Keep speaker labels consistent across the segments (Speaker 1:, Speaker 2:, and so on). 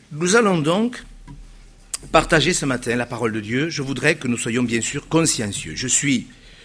Speaker 1: Nous allons donc partager ce matin la parole de Dieu. Je voudrais que nous soyons bien sûr consciencieux. Je suis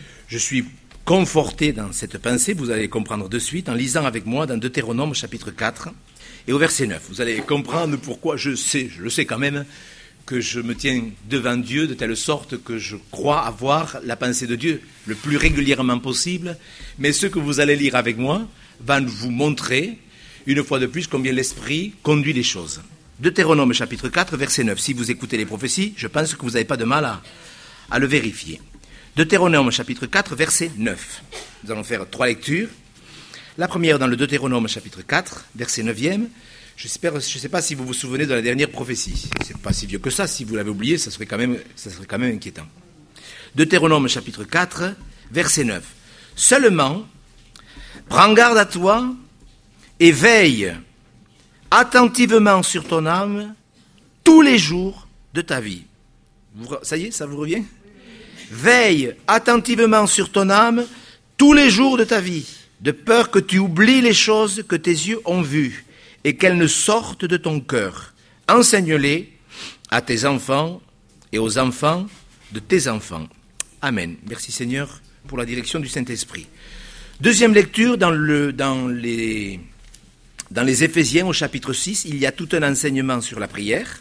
Speaker 1: conforté dans cette pensée, vous allez comprendre de suite, en lisant avec moi dans Deutéronome chapitre 4 et au verset 9. Vous allez comprendre pourquoi je le sais quand même, que je me tiens devant Dieu de telle sorte que je crois avoir la pensée de Dieu le plus régulièrement possible. Mais ce que vous allez lire avec moi va vous montrer, une fois de plus, combien l'Esprit conduit les choses. Deutéronome chapitre 4, verset 9. Si vous écoutez les prophéties, je pense que vous n'avez pas de mal à le vérifier. Deutéronome chapitre 4, verset 9. Nous allons faire 3 lectures. La première dans le Deutéronome chapitre 4, verset 9e. Je ne sais pas si vous vous souvenez de la dernière prophétie. C'est pas si vieux que ça. Si vous l'avez oublié, ça serait quand même inquiétant. Deutéronome chapitre 4, verset 9. Seulement, prends garde à toi et veille attentivement sur ton âme tous les jours de ta vie. Ça y est, ça vous revient ? Veille attentivement sur ton âme tous les jours de ta vie, de peur que tu oublies les choses que tes yeux ont vues et qu'elles ne sortent de ton cœur. Enseigne-les à tes enfants et aux enfants de tes enfants. Amen. Merci Seigneur pour la direction du Saint-Esprit. Deuxième lecture dans les Éphésiens au chapitre 6, il y a tout un enseignement sur la prière,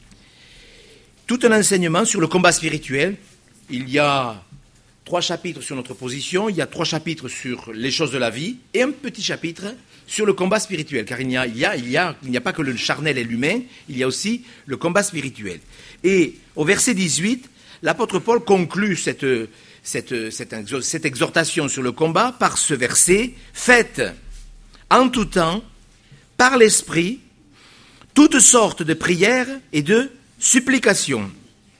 Speaker 1: tout un enseignement sur le combat spirituel. Il y a 3 chapitres sur notre position, il y a 3 chapitres sur les choses de la vie et un petit chapitre sur le combat spirituel, car il n'y a pas que le charnel et l'humain, il y a aussi le combat spirituel. Et au verset 18, l'apôtre Paul conclut cette exhortation sur le combat par ce verset: faites en tout temps, par l'Esprit, toutes sortes de prières et de supplications.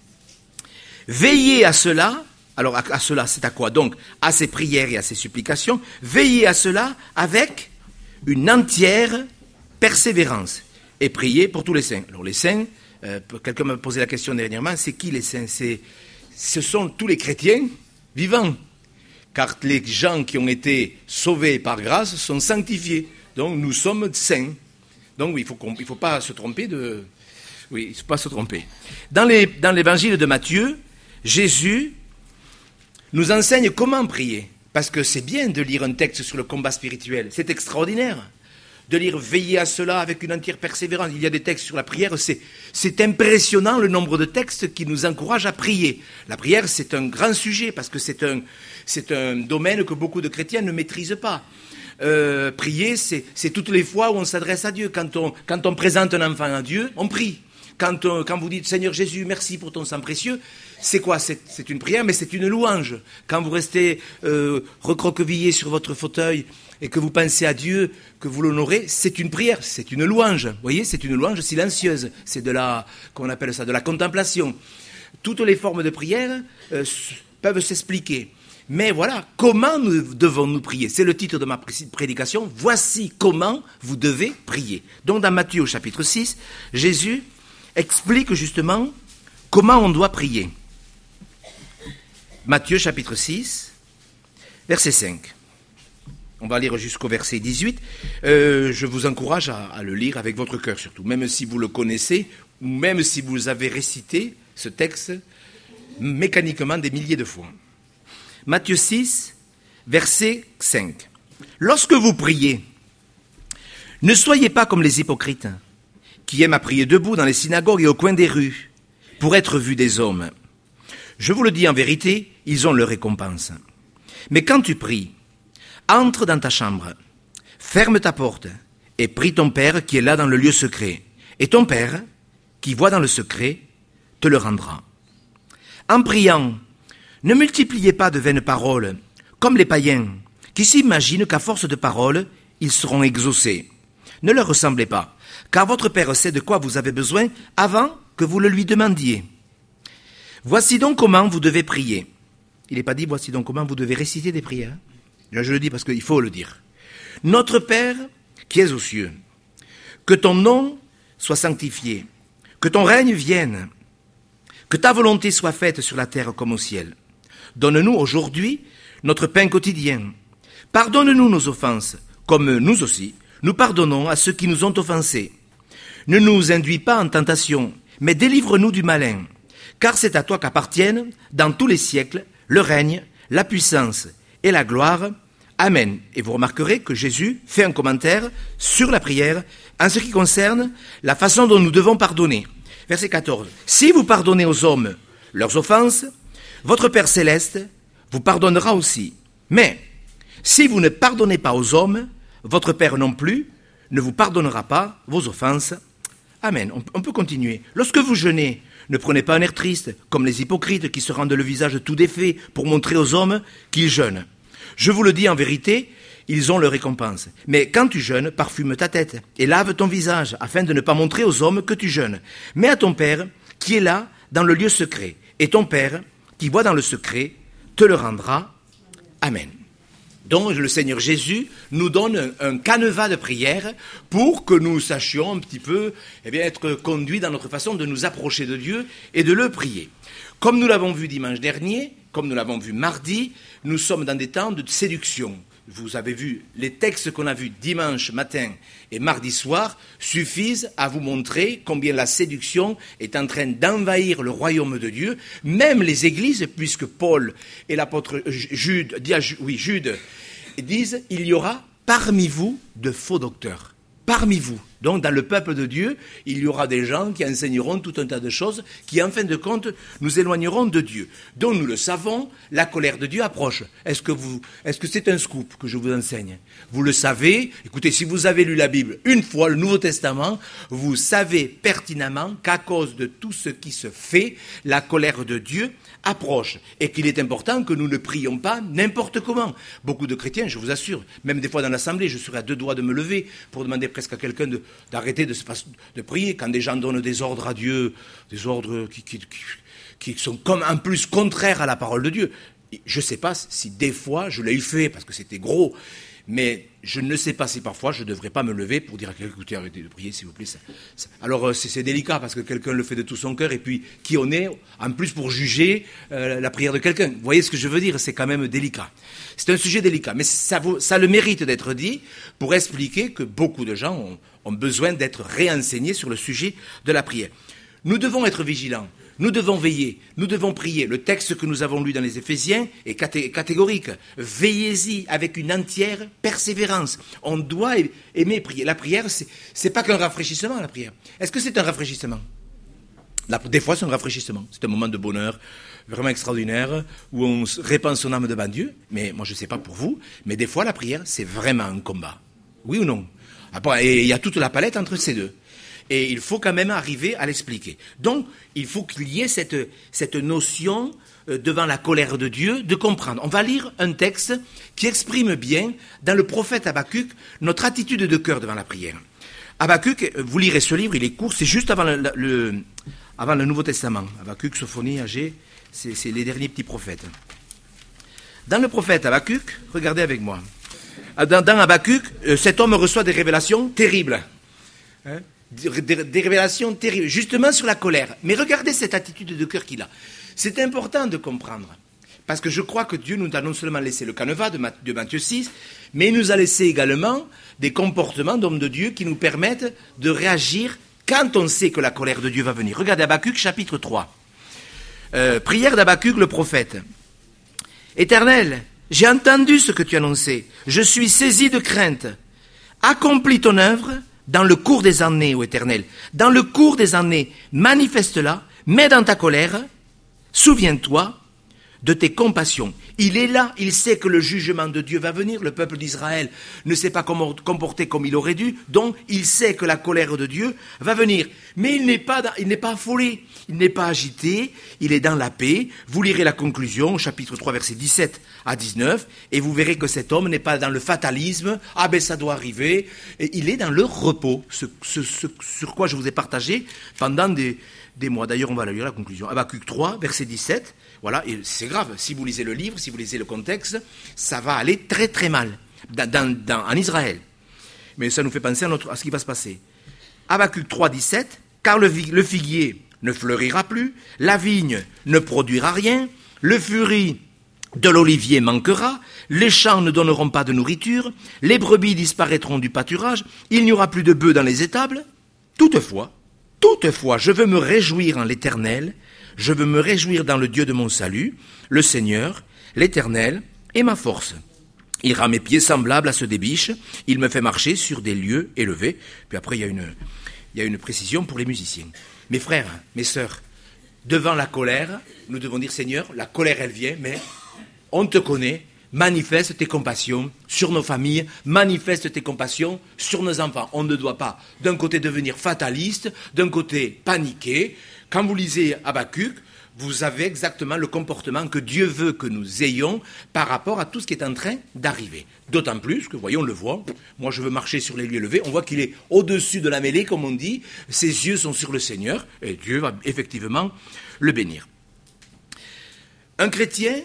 Speaker 1: Veillez à cela. Alors à cela, c'est à quoi? Donc à ces prières et à ces supplications. Veillez à cela avec une entière persévérance. Et priez pour tous les saints. Alors les saints, quelqu'un m'a posé la question dernièrement, c'est qui les saints? Ce sont tous les chrétiens vivants. Car les gens qui ont été sauvés par grâce sont sanctifiés. Donc nous sommes saints. Donc oui, il faut pas se tromper Oui, il ne faut pas se tromper. Dans l'évangile de Matthieu, Jésus nous enseigne comment prier. Parce que c'est bien de lire un texte sur le combat spirituel. C'est extraordinaire. De lire « Veillez à cela avec une entière persévérance ». Il y a des textes sur la prière. C'est impressionnant le nombre de textes qui nous encouragent à prier. La prière, c'est un grand sujet parce que c'est un domaine que beaucoup de chrétiens ne maîtrisent pas. Prier, c'est toutes les fois où on s'adresse à Dieu. Quand on présente un enfant à Dieu, on prie. Quand vous dites « Seigneur Jésus, merci pour ton sang précieux », c'est quoi? C'est une prière, mais c'est une louange. Quand vous restez recroquevillé sur votre fauteuil et que vous pensez à Dieu, que vous l'honorez, c'est une prière, c'est une louange. Vous voyez, c'est une louange silencieuse. C'est de la contemplation. Toutes les formes de prière peuvent s'expliquer. Mais voilà, comment nous devons-nous prier? C'est le titre de ma prédication. Voici comment vous devez prier. Donc dans Matthieu au chapitre 6, Jésus explique justement comment on doit prier. Matthieu chapitre 6, verset 5. On va lire jusqu'au verset 18. Je vous encourage à le lire avec votre cœur surtout, même si vous le connaissez, ou même si vous avez récité ce texte mécaniquement des milliers de fois. Matthieu 6, verset 5. Lorsque vous priez, ne soyez pas comme les hypocrites, qui aiment à prier debout dans les synagogues et au coin des rues, pour être vus des hommes. Je vous le dis en vérité, ils ont leur récompense. Mais quand tu pries, entre dans ta chambre, ferme ta porte et prie ton Père qui est là dans le lieu secret. Et ton Père, qui voit dans le secret, te le rendra. En priant, ne multipliez pas de vaines paroles, comme les païens, qui s'imaginent qu'à force de paroles, ils seront exaucés. Ne leur ressemblez pas, car votre Père sait de quoi vous avez besoin avant que vous le lui demandiez. Voici donc comment vous devez prier. Il n'est pas dit, voici donc comment vous devez réciter des prières. Là, je le dis parce qu'il faut le dire. Notre Père, qui es aux cieux, que ton nom soit sanctifié, que ton règne vienne, que ta volonté soit faite sur la terre comme au ciel. Donne-nous aujourd'hui notre pain quotidien. Pardonne-nous nos offenses, comme nous aussi, nous pardonnons à ceux qui nous ont offensés. Ne nous induis pas en tentation, mais délivre-nous du malin. Car c'est à toi qu'appartiennent, dans tous les siècles, le règne, la puissance et la gloire. Amen. Et vous remarquerez que Jésus fait un commentaire sur la prière en ce qui concerne la façon dont nous devons pardonner. Verset 14. Si vous pardonnez aux hommes leurs offenses, votre Père céleste vous pardonnera aussi. Mais si vous ne pardonnez pas aux hommes, votre Père non plus ne vous pardonnera pas vos offenses. Amen. On peut continuer. Lorsque vous jeûnez, ne prenez pas un air triste, comme les hypocrites qui se rendent le visage tout défait pour montrer aux hommes qu'ils jeûnent. Je vous le dis en vérité, ils ont leur récompense. Mais quand tu jeûnes, parfume ta tête et lave ton visage, afin de ne pas montrer aux hommes que tu jeûnes. Mais à ton Père, qui est là, dans le lieu secret. Et ton Père, qui voit dans le secret, te le rendra. Amen. Donc le Seigneur Jésus nous donne un canevas de prière pour que nous sachions un petit peu être conduits dans notre façon de nous approcher de Dieu et de le prier. Comme nous l'avons vu dimanche dernier, comme nous l'avons vu mardi, nous sommes dans des temps de séduction. Vous avez vu, les textes qu'on a vus dimanche matin et mardi soir suffisent à vous montrer combien la séduction est en train d'envahir le royaume de Dieu, même les églises, puisque Paul et l'apôtre Jude disent « Il y aura parmi vous de faux docteurs ». Parmi vous. Donc, dans le peuple de Dieu, il y aura des gens qui enseigneront tout un tas de choses qui, en fin de compte, nous éloigneront de Dieu. Donc, nous le savons, la colère de Dieu approche. Est-ce que c'est un scoop que je vous enseigne? Vous le savez. Écoutez, si vous avez lu la Bible une fois, le Nouveau Testament, vous savez pertinemment qu'à cause de tout ce qui se fait, la colère de Dieu approche. Et qu'il est important que nous ne prions pas n'importe comment. Beaucoup de chrétiens, je vous assure, même des fois dans l'assemblée, je serais à deux doigts de me lever pour demander presque à quelqu'un d'arrêter de prier quand des gens donnent des ordres à Dieu, des ordres qui sont comme en plus contraires à la parole de Dieu. Je ne sais pas si des fois je l'ai eu fait parce que c'était gros, mais je ne sais pas si parfois je ne devrais pas me lever pour dire à quelqu'un, écoutez, arrêtez de prier s'il vous plaît. Alors c'est délicat parce que quelqu'un le fait de tout son cœur et puis qui on est en plus pour juger la prière de quelqu'un. Vous voyez ce que je veux dire? C'est quand même délicat. C'est un sujet délicat, mais ça a le mérite d'être dit pour expliquer que beaucoup de gens ont besoin d'être réenseignés sur le sujet de la prière. Nous devons être vigilants, nous devons veiller, nous devons prier. Le texte que nous avons lu dans les Éphésiens est catégorique. Veillez-y avec une entière persévérance. On doit aimer prier. La prière, c'est pas qu'un rafraîchissement, la prière. Est-ce que c'est un rafraîchissement? Des fois, c'est un rafraîchissement. C'est un moment de bonheur vraiment extraordinaire où on répand son âme devant Dieu. Mais moi, je ne sais pas pour vous, mais des fois, la prière, c'est vraiment un combat. Oui ou non? Et il y a toute la palette entre ces deux. Et il faut quand même arriver à l'expliquer. Donc, il faut qu'il y ait cette notion devant la colère de Dieu de comprendre. On va lire un texte qui exprime bien, dans le prophète Habakkuk, notre attitude de cœur devant la prière. Habakkuk, vous lirez ce livre, il est court, c'est juste avant le Nouveau Testament. Habakkuk, Sophonie, Agé, c'est les derniers petits prophètes. Dans le prophète Habakkuk, regardez avec moi. Dans Habakkuk, cet homme reçoit des révélations terribles. Des révélations terribles, justement sur la colère. Mais regardez cette attitude de cœur qu'il a. C'est important de comprendre. Parce que je crois que Dieu nous a non seulement laissé le canevas de Matthieu 6, mais il nous a laissé également des comportements d'hommes de Dieu qui nous permettent de réagir quand on sait que la colère de Dieu va venir. Regardez Habakkuk chapitre 3. Prière d'Habakkuk le prophète. Éternel, j'ai entendu ce que tu annonçais. Je suis saisi de crainte. Accomplis ton œuvre dans le cours des années, ô Éternel. Dans le cours des années, manifeste-la, mais dans ta colère, souviens-toi de tes compassions. Il est là, il sait que le jugement de Dieu va venir. Le peuple d'Israël ne s'est pas comporté comme il aurait dû, donc il sait que la colère de Dieu va venir. Mais il n'est pas affolé, il n'est pas agité, il est dans la paix. Vous lirez la conclusion, chapitre 3, versets 17 à 19, et vous verrez que cet homme n'est pas dans le fatalisme, ah ben ça doit arriver, et il est dans le repos, ce sur quoi je vous ai partagé pendant des mois. D'ailleurs, on va lire la conclusion. Habakkuk 3, verset 17. Voilà, et c'est grave, si vous lisez le livre, si vous lisez le contexte, ça va aller très très mal en Israël. Mais ça nous fait penser à ce qui va se passer. Habakkuk 3, 17, car le figuier ne fleurira plus, la vigne ne produira rien, le furit de l'olivier manquera, les champs ne donneront pas de nourriture, les brebis disparaîtront du pâturage, il n'y aura plus de bœufs dans les étables. Toutefois, je veux me réjouir en l'Éternel, je veux me réjouir dans le Dieu de mon salut, le Seigneur, l'Éternel est ma force. Il rend mes pieds semblables à ceux des biches, il me fait marcher sur des lieux élevés. Puis après, il y a une précision pour les musiciens. Mes frères, mes sœurs, devant la colère, nous devons dire, Seigneur, la colère, elle vient, mais on te connaît, manifeste tes compassions sur nos familles, manifeste tes compassions sur nos enfants. On ne doit pas, d'un côté, devenir fataliste, d'un côté, paniquer. Quand vous lisez Habakkuk, vous avez exactement le comportement que Dieu veut que nous ayons par rapport à tout ce qui est en train d'arriver. D'autant plus que, voyez, on le voit, moi je veux marcher sur les lieux élevés, on voit qu'il est au-dessus de la mêlée, comme on dit, ses yeux sont sur le Seigneur, et Dieu va effectivement le bénir. Un chrétien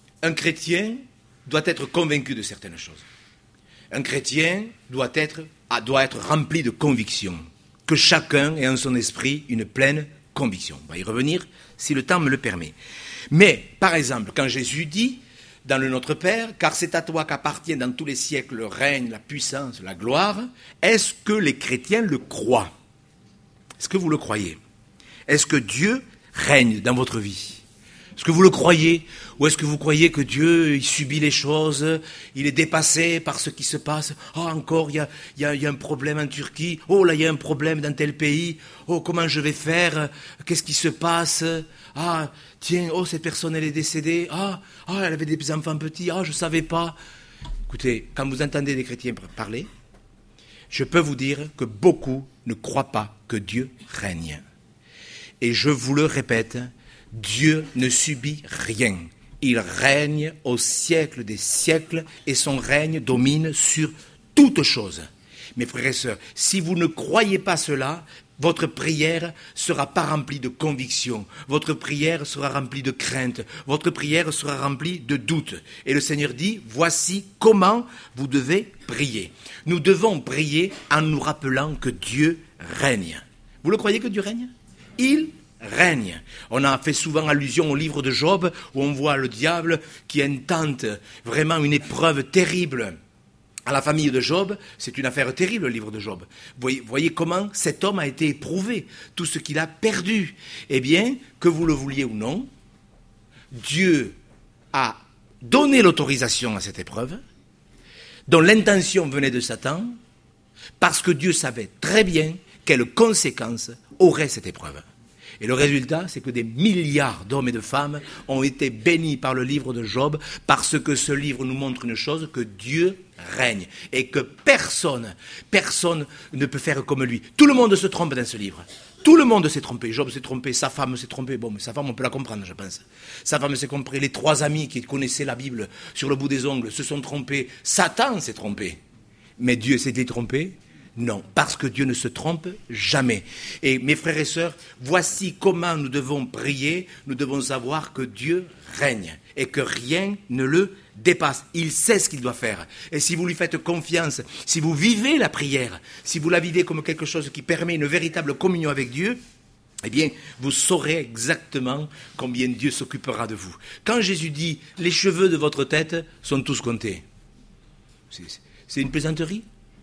Speaker 1: doit être convaincu de certaines choses. Un chrétien doit être rempli de conviction, que chacun ait en son esprit une pleine conviction. On va y revenir si le temps me le permet. Mais, par exemple, quand Jésus dit dans le Notre Père, car c'est à toi qu'appartient dans tous les siècles le règne, la puissance, la gloire, est-ce que les chrétiens le croient? Est-ce que vous le croyez? Est-ce que Dieu règne dans votre vie? Est-ce que vous le croyez? Ou est-ce que vous croyez que Dieu, il subit les choses, il est dépassé par ce qui se passe? Oh, encore, il y a un problème en Turquie. Oh, là, il y a un problème dans tel pays. Oh, comment je vais faire? Qu'est-ce qui se passe? Ah, tiens, oh, cette personne, elle est décédée. Ah, elle avait des enfants petits. Ah, je ne savais pas. Écoutez, quand vous entendez des chrétiens parler, je peux vous dire que beaucoup ne croient pas que Dieu règne. Et je vous le répète, Dieu ne subit rien. Il règne au siècle des siècles et son règne domine sur toutes choses. Mes frères et sœurs, si vous ne croyez pas cela, votre prière sera pas remplie de conviction, votre prière sera remplie de crainte, votre prière sera remplie de doute. Et le Seigneur dit, voici comment vous devez prier. Nous devons prier en nous rappelant que Dieu règne. Vous le croyez que Dieu règne? Il règne. On a fait souvent allusion au livre de Job, où on voit le diable qui intente vraiment une épreuve terrible à la famille de Job. C'est une affaire terrible, le livre de Job. Voyez comment cet homme a été éprouvé, tout ce qu'il a perdu. Eh bien, que vous le vouliez ou non, Dieu a donné l'autorisation à cette épreuve, dont l'intention venait de Satan, parce que Dieu savait très bien quelles conséquences aurait cette épreuve. Et le résultat, c'est que des milliards d'hommes et de femmes ont été bénis par le livre de Job, parce que ce livre nous montre une chose, que Dieu règne, et que personne ne peut faire comme lui. Tout le monde se trompe dans ce livre. Tout le monde s'est trompé. Job s'est trompé, sa femme s'est trompée. Bon, mais sa femme, on peut la comprendre, je pense. Sa femme s'est trompée. Les 3 amis qui connaissaient la Bible sur le bout des ongles se sont trompés. Satan s'est trompé. Mais Dieu s'est-il trompé? Non, parce que Dieu ne se trompe jamais. Et mes frères et sœurs, voici comment nous devons prier. Nous devons savoir que Dieu règne et que rien ne le dépasse. Il sait ce qu'il doit faire. Et si vous lui faites confiance, si vous vivez la prière, si vous la vivez comme quelque chose qui permet une véritable communion avec Dieu, eh bien, vous saurez exactement combien Dieu s'occupera de vous. Quand Jésus dit « les cheveux de votre tête sont tous comptés », c'est une plaisanterie?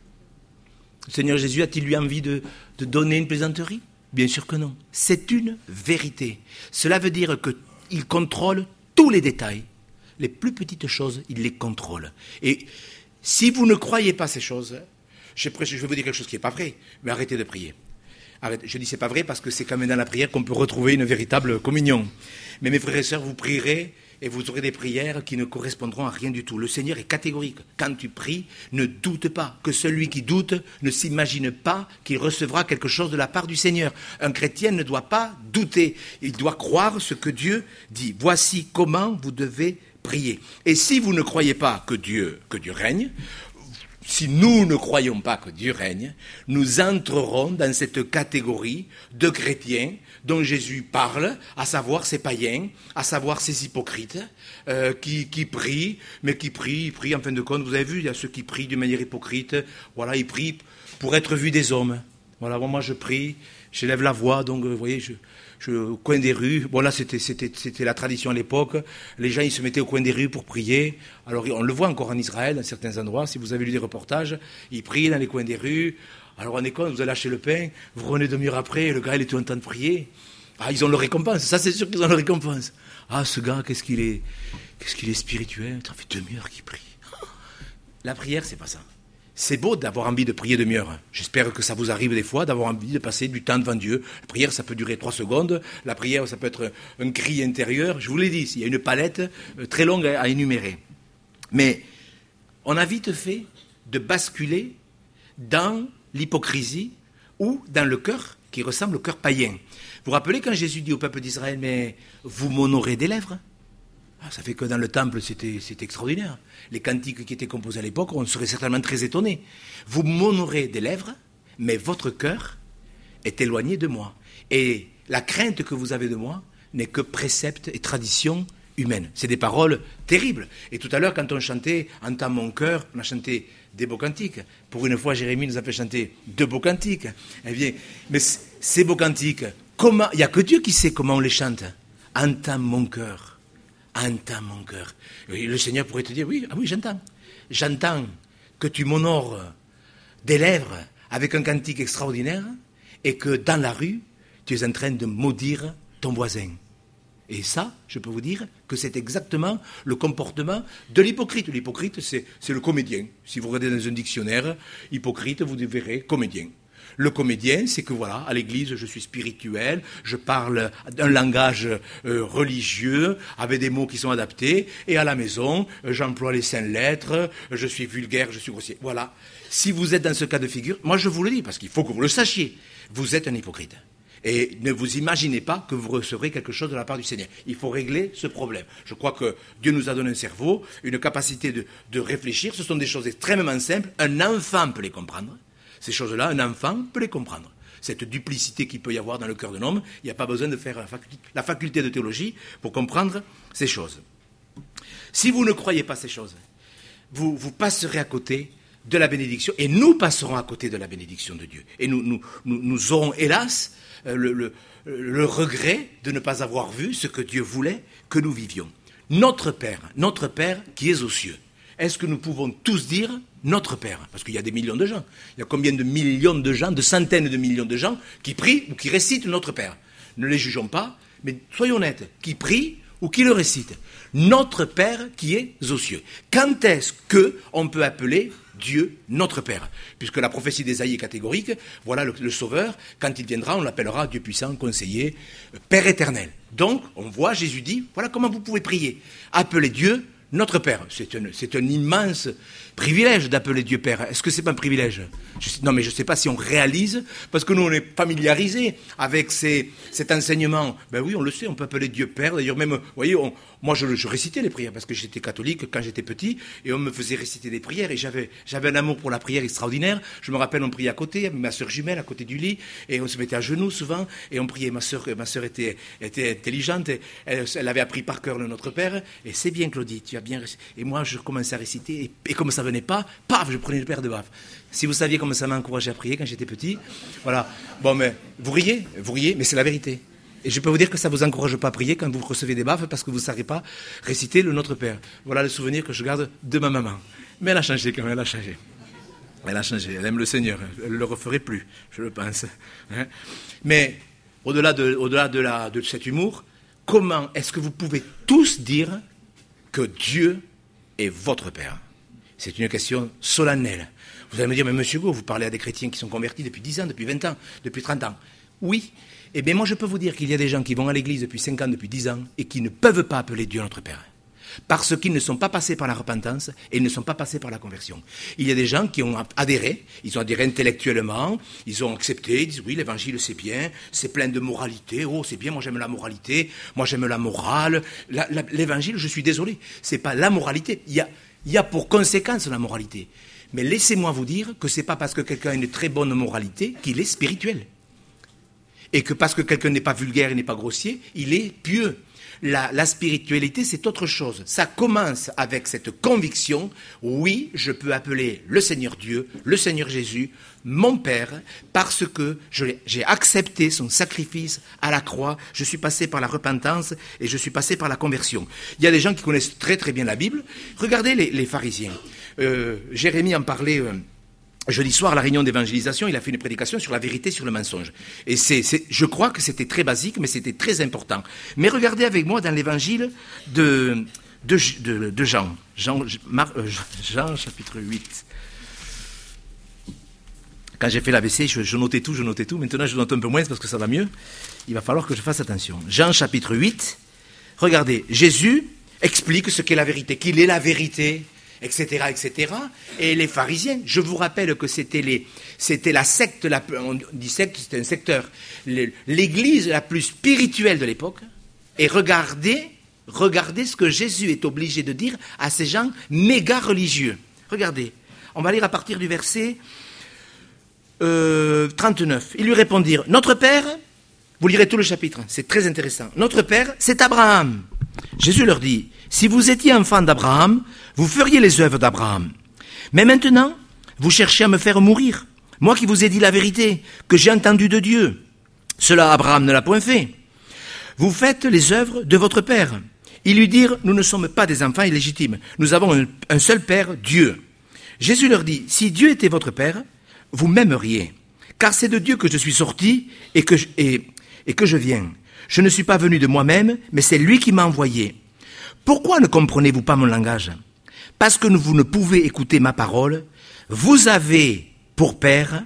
Speaker 1: Le Seigneur Jésus a-t-il eu envie de donner une plaisanterie? Bien sûr que non. C'est une vérité. Cela veut dire qu'il contrôle tous les détails. Les plus petites choses, il les contrôle. Et si vous ne croyez pas ces choses, je vais vous dire quelque chose qui n'est pas vrai, mais arrêtez de prier. Je dis c'est pas vrai parce que c'est quand même dans la prière qu'on peut retrouver une véritable communion. Mais mes frères et sœurs, vous prierez et vous aurez des prières qui ne correspondront à rien du tout. Le Seigneur est catégorique. Quand tu pries, ne doute pas. Que celui qui doute ne s'imagine pas qu'il recevra quelque chose de la part du Seigneur. Un chrétien ne doit pas douter. Il doit croire ce que Dieu dit. Voici comment vous devez prier. Et si vous ne croyez pas que Dieu règne, si nous ne croyons pas que Dieu règne, nous entrerons dans cette catégorie de chrétiens dont Jésus parle, à savoir ces païens, à savoir ces hypocrites qui prient, mais qui prient en fin de compte. Vous avez vu, il y a ceux qui prient d'une manière hypocrite. Voilà, ils prient pour être vus des hommes. Voilà, moi je prie, j'élève la voix, donc vous voyez, au coin des rues. Bon là, c'était la tradition à l'époque. Les gens, ils se mettaient au coin des rues pour prier. Alors, on le voit encore en Israël, dans certains endroits. Si vous avez lu des reportages, ils prient dans les coins des rues. Alors en école, vous allez lâcher le pain, vous revenez 2 heures après, et le gars, il est tout en train de prier. Ah, ils ont leur récompense, ça c'est sûr qu'ils ont leur récompense. Ah, ce gars, qu'est-ce qu'il est spirituel, ça fait 2 heures qu'il prie. La prière, c'est pas ça. C'est beau d'avoir envie de prier 2 heures. J'espère que ça vous arrive des fois d'avoir envie de passer du temps devant Dieu. La prière, ça peut durer 3 secondes. La prière, ça peut être un cri intérieur. Je vous l'ai dit, il y a une palette très longue à énumérer. Mais on a vite fait de basculer dans l'hypocrisie ou dans le cœur qui ressemble au cœur païen. Vous vous rappelez quand Jésus dit au peuple d'Israël, mais vous m'honorez des lèvres ? Ça fait que dans le temple, c'était extraordinaire. Les cantiques qui étaient composés à l'époque, on serait certainement très étonnés. Vous m'honorez des lèvres, mais votre cœur est éloigné de moi. Et la crainte que vous avez de moi n'est que précepte et tradition humaine. C'est des paroles terribles. Et tout à l'heure, quand on chantait « Entends mon cœur », on a chanté des beaux cantiques. Pour une fois, Jérémie nous a fait chanter 2 beaux cantiques. Eh bien, mais ces beaux cantiques, il n'y a que Dieu qui sait comment on les chante. « Entends mon cœur ». Entends mon cœur. Et le Seigneur pourrait te dire, oui, j'entends. J'entends que tu m'honores des lèvres avec un cantique extraordinaire et que dans la rue, tu es en train de maudire ton voisin. Et ça, je peux vous dire que c'est exactement le comportement de l'hypocrite. L'hypocrite, c'est le comédien. Si vous regardez dans un dictionnaire, hypocrite, vous verrez comédien. Le comédien, c'est que voilà, à l'église, je suis spirituel, je parle un langage religieux, avec des mots qui sont adaptés, et à la maison, j'emploie les 5 lettres, je suis vulgaire, je suis grossier. Voilà. Si vous êtes dans ce cas de figure, moi je vous le dis, parce qu'il faut que vous le sachiez, vous êtes un hypocrite. Et ne vous imaginez pas que vous recevrez quelque chose de la part du Seigneur. Il faut régler ce problème. Je crois que Dieu nous a donné un cerveau, une capacité de réfléchir. Ce sont des choses extrêmement simples. Un enfant peut les comprendre. Ces choses-là, un enfant peut les comprendre. Cette duplicité qu'il peut y avoir dans le cœur d'un homme, il n'y a pas besoin de faire la faculté de théologie pour comprendre ces choses. Si vous ne croyez pas ces choses, vous passerez à côté de la bénédiction, et nous passerons à côté de la bénédiction de Dieu. Et nous aurons, hélas, le regret de ne pas avoir vu ce que Dieu voulait que nous vivions. Notre Père qui est aux cieux. Est-ce que nous pouvons tous dire notre Père? Parce qu'il y a des millions de gens. Il y a combien de millions de gens, de centaines de millions de gens qui prient ou qui récitent notre Père? Ne les jugeons pas, mais soyons honnêtes, qui prient ou qui le récitent. Notre Père qui est aux cieux. Quand est-ce qu'on peut appeler Dieu notre Père? Puisque la prophétie d'Ésaïe est catégorique, voilà le Sauveur, quand il viendra, on l'appellera Dieu puissant, conseiller, Père éternel. Donc, on voit, Jésus dit, voilà comment vous pouvez prier. Appelez Dieu notre Père. C'est un immense privilège d'appeler Dieu Père. Est-ce que c'est pas un privilège? Non, mais je ne sais pas si on réalise, parce que nous, on est familiarisés avec cet enseignement. Ben oui, on le sait, on peut appeler Dieu Père. D'ailleurs, même, vous voyez, moi, je récitais les prières, parce que j'étais catholique quand j'étais petit, et on me faisait réciter des prières, et j'avais un amour pour la prière extraordinaire. Je me rappelle, on priait à côté, avec ma sœur jumelle, à côté du lit, et on se mettait à genoux souvent, et on priait. Ma sœur était intelligente, elle avait appris par cœur le Notre Père, et c'est bien, Claudie, tu as bien récité. Et moi, je commençais à réciter, et comme ça venait pas, paf, je prenais le Père de baffe. Si vous saviez comment ça m'a encouragé à prier quand j'étais petit, voilà. Bon, mais vous riez, mais c'est la vérité. Et je peux vous dire que ça ne vous encourage pas à prier quand vous recevez des baffes parce que vous ne savez pas réciter le Notre Père. Voilà le souvenir que je garde de ma maman. Mais elle a changé quand même, elle a changé. Elle a changé, elle aime le Seigneur. Elle ne le referait plus, je le pense. Mais au-delà de cet humour, comment est-ce que vous pouvez tous dire que Dieu est votre Père? C'est une question solennelle. Vous allez me dire, mais monsieur Gault, vous parlez à des chrétiens qui sont convertis depuis 10 ans, depuis 20 ans, depuis 30 ans. Oui, eh bien moi je peux vous dire qu'il y a des gens qui vont à l'église depuis 5 ans, depuis 10 ans, et qui ne peuvent pas appeler Dieu notre Père. Parce qu'ils ne sont pas passés par la repentance et ils ne sont pas passés par la conversion. Il y a des gens qui ont adhéré, ils ont adhéré intellectuellement, ils ont accepté, ils disent oui, l'évangile c'est bien, c'est plein de moralité, oh c'est bien, moi j'aime la moralité, moi j'aime la morale. L'évangile, je suis désolé, c'est pas la moralité, il y a pour conséquence la moralité. Mais laissez-moi vous dire que c'est pas parce que quelqu'un a une très bonne moralité qu'il est spirituel. Et que parce que quelqu'un n'est pas vulgaire et n'est pas grossier, il est pieux. La spiritualité, c'est autre chose. Ça commence avec cette conviction, oui, je peux appeler le Seigneur Dieu, le Seigneur Jésus, mon Père, parce que j'ai accepté son sacrifice à la croix, je suis passé par la repentance et je suis passé par la conversion. Il y a des gens qui connaissent très très bien la Bible. Regardez les pharisiens. Jérémie en parlait jeudi soir, à la réunion d'évangélisation, il a fait une prédication sur la vérité, sur le mensonge. Et je crois que c'était très basique, mais c'était très important. Mais regardez avec moi dans l'évangile de Jean. Jean, chapitre 8. Quand j'ai fait l'AVC, je notais tout. Maintenant, je note un peu moins parce que ça va mieux. Il va falloir que je fasse attention. Jean, chapitre 8. Regardez, Jésus explique ce qu'est la vérité, qu'il est la vérité, etc., etc. Et les pharisiens, je vous rappelle que c'était la secte, on dit secte, c'était un secteur, l'église la plus spirituelle de l'époque. Et regardez ce que Jésus est obligé de dire à ces gens méga religieux. Regardez, on va lire à partir du verset 39. Ils lui répondirent, notre Père, vous lirez tout le chapitre, c'est très intéressant. Notre Père, c'est Abraham. Jésus leur dit, si vous étiez enfant d'Abraham, vous feriez les œuvres d'Abraham. Mais maintenant, vous cherchez à me faire mourir. Moi qui vous ai dit la vérité, que j'ai entendue de Dieu. Cela, Abraham ne l'a point fait. Vous faites les œuvres de votre Père. Ils lui dirent, nous ne sommes pas des enfants illégitimes. Nous avons un seul Père, Dieu. Jésus leur dit, si Dieu était votre Père, vous m'aimeriez. Car c'est de Dieu que je suis sorti et que je viens. Je ne suis pas venu de moi-même, mais c'est lui qui m'a envoyé. Pourquoi ne comprenez-vous pas mon langage? Parce que vous ne pouvez écouter ma parole. Vous avez pour père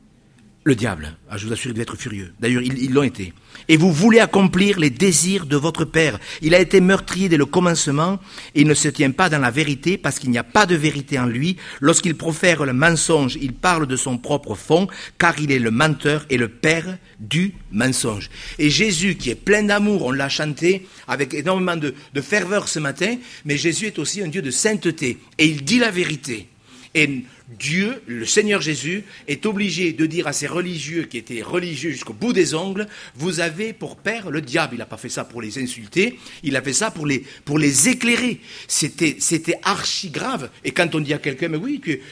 Speaker 1: le diable. Ah, je vous assure, il va être furieux. D'ailleurs, ils l'ont été. Et vous voulez accomplir les désirs de votre père. Il a été meurtrier dès le commencement et il ne se tient pas dans la vérité parce qu'il n'y a pas de vérité en lui. Lorsqu'il profère le mensonge, il parle de son propre fond car il est le menteur et le père du mensonge. Et Jésus, qui est plein d'amour, on l'a chanté avec énormément de ferveur ce matin, mais Jésus est aussi un Dieu de sainteté et il dit la vérité. Et Dieu, le Seigneur Jésus, est obligé de dire à ces religieux qui étaient religieux jusqu'au bout des ongles, vous avez pour père le diable. Il n'a pas fait ça pour les insulter, il a fait ça pour les éclairer. C'était archi grave. Et quand on dit à quelqu'un, mais oui, tu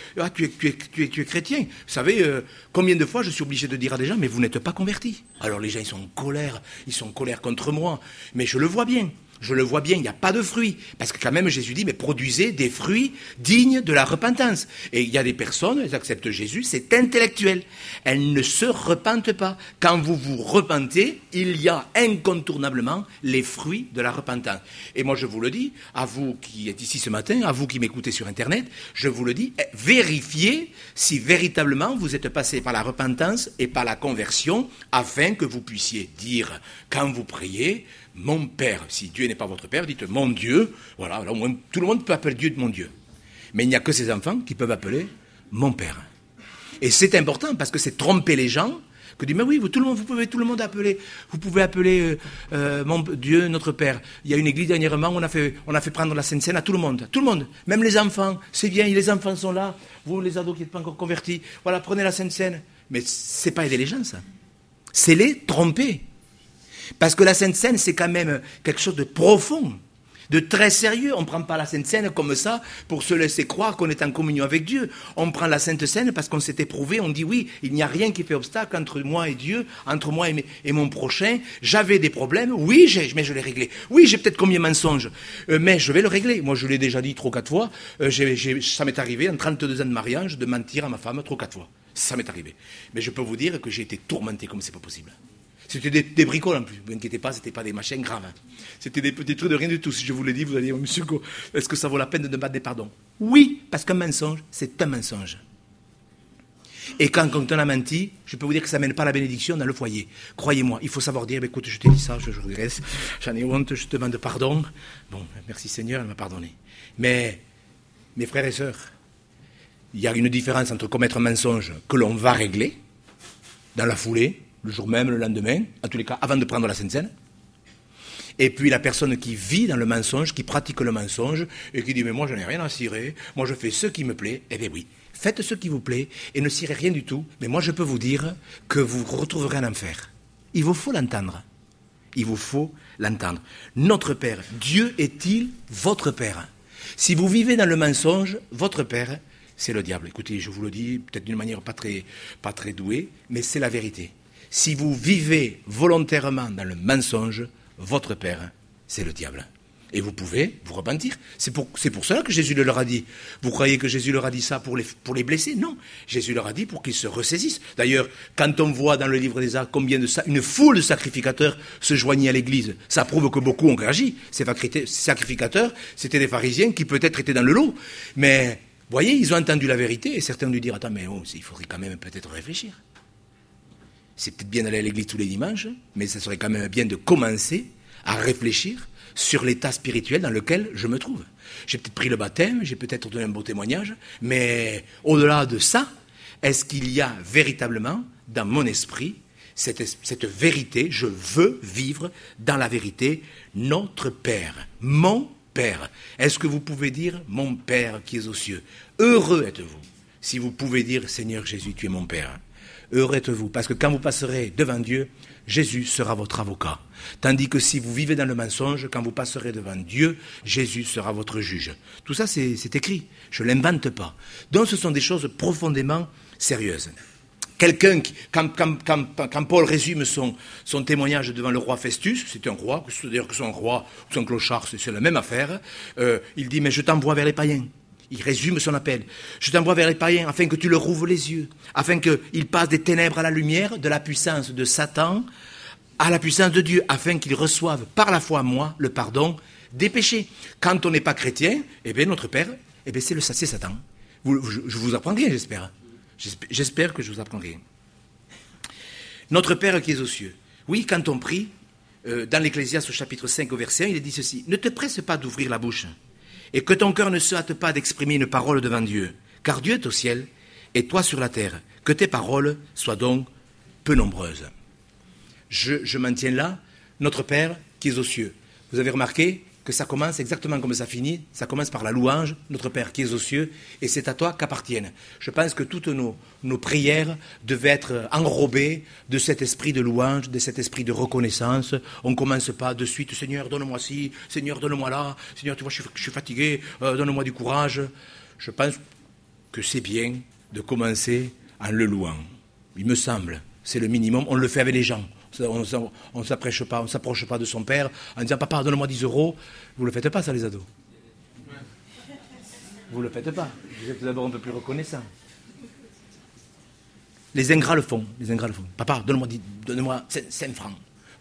Speaker 1: es chrétien, vous savez, combien de fois je suis obligé de dire à des gens, mais vous n'êtes pas convertis. Alors les gens, ils sont en colère contre moi, mais je le vois bien. Je le vois bien, il n'y a pas de fruits. Parce que quand même, Jésus dit, mais produisez des fruits dignes de la repentance. Et il y a des personnes, elles acceptent Jésus, c'est intellectuel. Elles ne se repentent pas. Quand vous vous repentez, il y a incontournablement les fruits de la repentance. Et moi, je vous le dis, à vous qui êtes ici ce matin, à vous qui m'écoutez sur Internet, je vous le dis, vérifiez si véritablement vous êtes passé par la repentance et par la conversion, afin que vous puissiez dire, quand vous priez, mon Père. Si Dieu n'est pas votre Père, dites mon Dieu. Voilà, alors, tout le monde peut appeler Dieu de mon Dieu. Mais il n'y a que ses enfants qui peuvent appeler mon Père. Et c'est important parce que c'est tromper les gens que dire, mais oui, vous pouvez tout le monde appeler. Vous pouvez appeler mon Dieu, notre Père. Il y a une église dernièrement, on a fait prendre la Sainte Seine à tout le monde. Tout le monde, même les enfants. C'est bien, les enfants sont là. Vous, les ados qui n'êtes pas encore convertis, voilà, prenez la Sainte Seine. Mais c'est pas aider les gens, ça. C'est les tromper. Parce que la Sainte Seine, c'est quand même quelque chose de profond, de très sérieux. On ne prend pas la Sainte Seine comme ça pour se laisser croire qu'on est en communion avec Dieu. On prend la Sainte Seine parce qu'on s'est éprouvé, on dit oui, il n'y a rien qui fait obstacle entre moi et Dieu, entre moi et mon prochain. J'avais des problèmes, oui, mais je l'ai réglé. Oui, j'ai peut-être commis un mensonge, mais je vais le régler. Moi, je l'ai déjà dit 3 ou 4 fois. Ça m'est arrivé, en 32 ans de mariage, de mentir à ma femme 3 ou 4 fois. Ça m'est arrivé. Mais je peux vous dire que j'ai été tourmenté comme c'est pas possible. C'était des bricoles en plus, ne vous inquiétez pas, c'était pas des machins graves. Hein. C'était des petits trucs de rien du tout. Si je vous le dis, vous allez dire, monsieur, est-ce que ça vaut la peine de me battre des pardons? Oui, parce qu'un mensonge, c'est un mensonge. Et quand on a menti, je peux vous dire que ça ne mène pas à la bénédiction dans le foyer. Croyez-moi, il faut savoir dire, écoute, je t'ai dit ça, je regrette, j'en ai honte, je te demande pardon. Bon, merci Seigneur, elle m'a pardonné. Mais, mes frères et sœurs, il y a une différence entre commettre un mensonge que l'on va régler, dans la foulée, le jour même, le lendemain, en tous les cas, avant de prendre la Sainte Seine. Et puis la personne qui vit dans le mensonge, qui pratique le mensonge, et qui dit, mais moi je n'ai rien à cirer, moi je fais ce qui me plaît, eh bien oui, faites ce qui vous plaît, et ne cirez rien du tout, mais moi je peux vous dire que vous retrouverez un enfer. Il vous faut l'entendre. Il vous faut l'entendre. Notre Père, Dieu est-il votre Père? Si vous vivez dans le mensonge, votre Père, c'est le diable. Écoutez, je vous le dis, peut-être d'une manière pas très douée, mais c'est la vérité. Si vous vivez volontairement dans le mensonge, votre père, c'est le diable. Et vous pouvez vous repentir. C'est pour cela que Jésus leur a dit. Vous croyez que Jésus leur a dit ça pour les blesser? Non. Jésus leur a dit pour qu'ils se ressaisissent. D'ailleurs, quand on voit dans le livre des Actes combien une foule de sacrificateurs se joignait à l'église, ça prouve que beaucoup ont réagi. Ces sacrificateurs, c'était des pharisiens qui peut-être étaient dans le lot. Mais, voyez, ils ont entendu la vérité et certains ont dû dire, attends, mais il faudrait quand même peut-être réfléchir. C'est peut-être bien d'aller à l'église tous les dimanches, mais ça serait quand même bien de commencer à réfléchir sur l'état spirituel dans lequel je me trouve. J'ai peut-être pris le baptême, j'ai peut-être donné un beau témoignage, mais au-delà de ça, est-ce qu'il y a véritablement dans mon esprit cette vérité? Je veux vivre dans la vérité, notre Père, mon Père. Est-ce que vous pouvez dire, mon Père qui est aux cieux? Heureux êtes-vous si vous pouvez dire, Seigneur Jésus, tu es mon Père. Heureux êtes-vous, parce que quand vous passerez devant Dieu, Jésus sera votre avocat. Tandis que si vous vivez dans le mensonge, quand vous passerez devant Dieu, Jésus sera votre juge. Tout ça, c'est écrit. Je ne l'invente pas. Donc, ce sont des choses profondément sérieuses. Quelqu'un qui, quand Paul résume son témoignage devant le roi Festus, c'est un roi, c'est-à-dire que son roi ou son clochard, c'est la même affaire, il dit, mais je t'envoie vers les païens. Il résume son appel. Je t'envoie vers les païens afin que tu leur ouvres les yeux, afin qu'ils passent des ténèbres à la lumière, de la puissance de Satan à la puissance de Dieu, afin qu'ils reçoivent par la foi, moi, le pardon des péchés. Quand on n'est pas chrétien, eh bien, notre Père, eh bien, c'est Satan. Je vous apprends rien, j'espère. J'espère que je vous apprends rien. Notre Père qui est aux cieux. Oui, quand on prie, dans l'Ecclésiaste au chapitre 5 au verset 1, il est dit ceci. Ne te presse pas d'ouvrir la bouche, et que ton cœur ne se hâte pas d'exprimer une parole devant Dieu, car Dieu est au ciel, et toi sur la terre. Que tes paroles soient donc peu nombreuses. Je m'en tiens là, notre Père qui est aux cieux. Vous avez remarqué que ça commence exactement comme ça finit, ça commence par la louange, notre Père qui est aux cieux, et c'est à toi qu'appartiennent. Je pense que toutes nos prières devaient être enrobées de cet esprit de louange, de cet esprit de reconnaissance. On ne commence pas de suite, Seigneur, donne-moi ci, Seigneur, donne-moi là, Seigneur, tu vois, je suis fatigué, donne-moi du courage. Je pense que c'est bien de commencer en le louant. Il me semble, c'est le minimum, on le fait avec les gens. On ne s'approche pas de son père en disant « Papa, donne-moi 10 euros ». Vous ne le faites pas, ça, les ados. Vous ne le faites pas. Vous êtes d'abord un peu plus reconnaissant. Les ingrats le font. Papa, donne-moi 5 francs.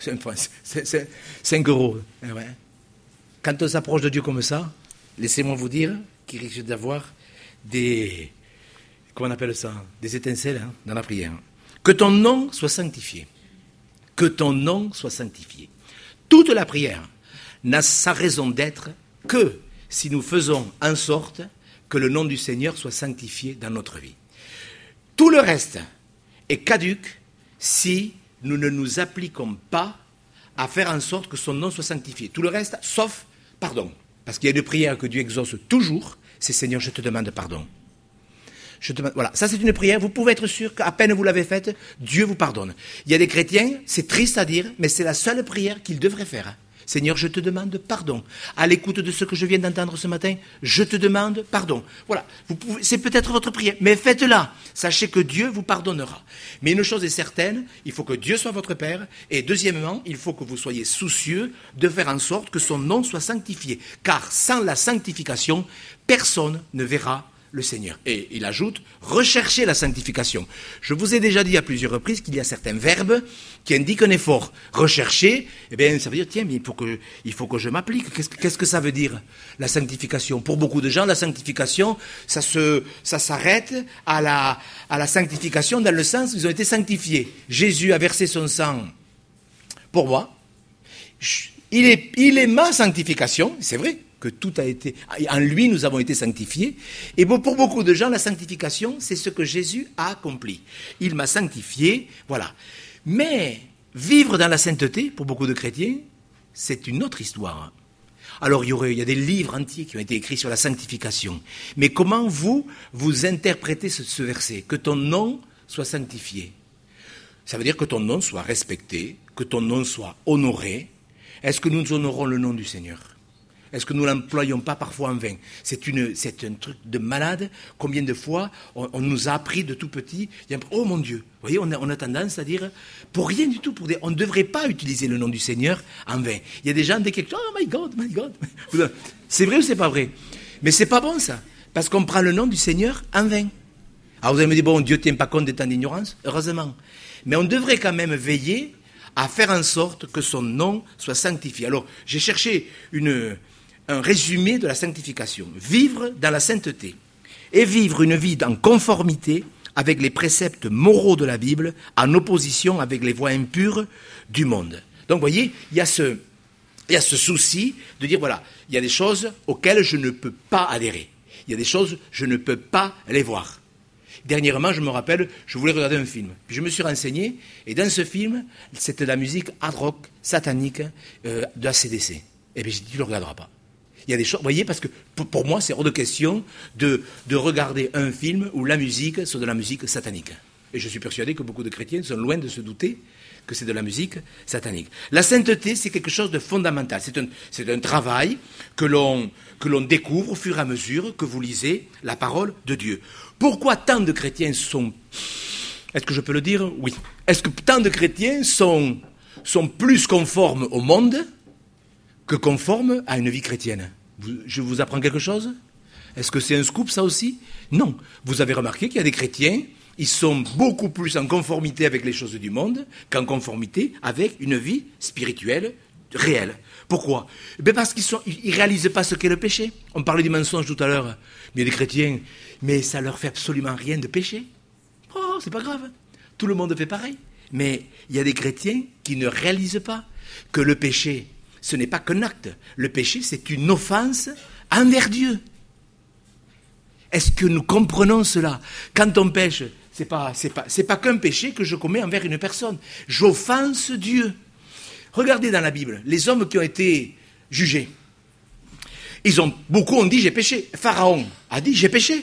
Speaker 1: 5 euros. Eh ouais. Quand on s'approche de Dieu comme ça, laissez-moi vous dire qu'il risque d'avoir des... Comment on appelle ça? Des étincelles dans la prière. Que ton nom soit sanctifié. Que ton nom soit sanctifié. Toute la prière n'a sa raison d'être que si nous faisons en sorte que le nom du Seigneur soit sanctifié dans notre vie. Tout le reste est caduc si nous ne nous appliquons pas à faire en sorte que son nom soit sanctifié. Tout le reste, sauf pardon. Parce qu'il y a une prière que Dieu exauce toujours, c'est Seigneur, je te demande pardon. Voilà, ça c'est une prière, vous pouvez être sûr qu'à peine vous l'avez faite, Dieu vous pardonne. Il y a des chrétiens, c'est triste à dire, mais c'est la seule prière qu'ils devraient faire. Seigneur, je te demande pardon. À l'écoute de ce que je viens d'entendre ce matin, je te demande pardon. Voilà, c'est peut-être votre prière, mais faites-la. Sachez que Dieu vous pardonnera. Mais une chose est certaine, il faut que Dieu soit votre Père, et deuxièmement, il faut que vous soyez soucieux de faire en sorte que son nom soit sanctifié. Car sans la sanctification, personne ne verra le Seigneur. Et il ajoute, recherchez la sanctification. Je vous ai déjà dit à plusieurs reprises qu'il y a certains verbes qui indiquent un effort. Rechercher, eh bien, ça veut dire, tiens, mais il faut que je m'applique. Qu'est-ce que ça veut dire, la sanctification? Pour beaucoup de gens, la sanctification, ça s'arrête à la sanctification dans le sens où ils ont été sanctifiés. Jésus a versé son sang pour moi. Il est ma sanctification, c'est vrai. Que tout a été... En lui, nous avons été sanctifiés. Et pour beaucoup de gens, la sanctification, c'est ce que Jésus a accompli. Il m'a sanctifié, voilà. Mais vivre dans la sainteté, pour beaucoup de chrétiens, c'est une autre histoire. Alors, il y a des livres entiers qui ont été écrits sur la sanctification. Mais comment vous interprétez ce verset? Que ton nom soit sanctifié. Ça veut dire que ton nom soit respecté, que ton nom soit honoré. Est-ce que nous honorons le nom du Seigneur? Est-ce que nous ne l'employons pas parfois en vain? C'est un truc de malade. Combien de fois on nous a appris de tout petit, oh mon Dieu, vous voyez, on a tendance à dire, pour rien du tout, on ne devrait pas utiliser le nom du Seigneur en vain. Il y a des gens, dès quelque chose, oh my God, my God. C'est vrai ou c'est pas vrai? Mais c'est pas bon ça, parce qu'on prend le nom du Seigneur en vain. Alors vous allez me dire, bon, Dieu ne tient pas compte des temps d'ignorance, heureusement. Mais on devrait quand même veiller à faire en sorte que son nom soit sanctifié. Alors, j'ai cherché un résumé de la sanctification. Vivre dans la sainteté et vivre une vie en conformité avec les préceptes moraux de la Bible, en opposition avec les voies impures du monde. Donc, vous voyez, il y a ce souci de dire, voilà, il y a des choses auxquelles je ne peux pas adhérer. Il y a des choses, je ne peux pas les voir. Dernièrement, je me rappelle, je voulais regarder un film. Puis je me suis renseigné, et dans ce film, c'était de la musique hard rock, satanique, de la CDC. Et bien j'ai dit, tu ne le regarderas pas. Il y a des choses, vous voyez, parce que pour moi, c'est hors de question de regarder un film où la musique soit de la musique satanique. Et je suis persuadé que beaucoup de chrétiens sont loin de se douter que c'est de la musique satanique. La sainteté, c'est quelque chose de fondamental. C'est un travail que l'on découvre au fur et à mesure que vous lisez la parole de Dieu. Pourquoi tant de chrétiens sont... Est-ce que je peux le dire? Oui. Est-ce que tant de chrétiens sont plus conformes au monde que conformes à une vie chrétienne? Je vous apprends quelque chose? Est-ce que c'est un scoop, ça aussi? Non. Vous avez remarqué qu'il y a des chrétiens, ils sont beaucoup plus en conformité avec les choses du monde qu'en conformité avec une vie spirituelle réelle. Pourquoi? Parce qu'ils ne réalisent pas ce qu'est le péché. On parlait du mensonge tout à l'heure. Mais les chrétiens, mais ça leur fait absolument rien de pécher. Oh, c'est pas grave. Tout le monde fait pareil. Mais il y a des chrétiens qui ne réalisent pas que le péché, ce n'est pas qu'un acte. Le péché, c'est une offense envers Dieu. Est-ce que nous comprenons cela? Quand on pêche, c'est pas qu'un péché que je commets envers une personne. J'offense Dieu. Regardez dans la Bible, les hommes qui ont été jugés. Beaucoup ont dit j'ai péché. Pharaon a dit j'ai péché.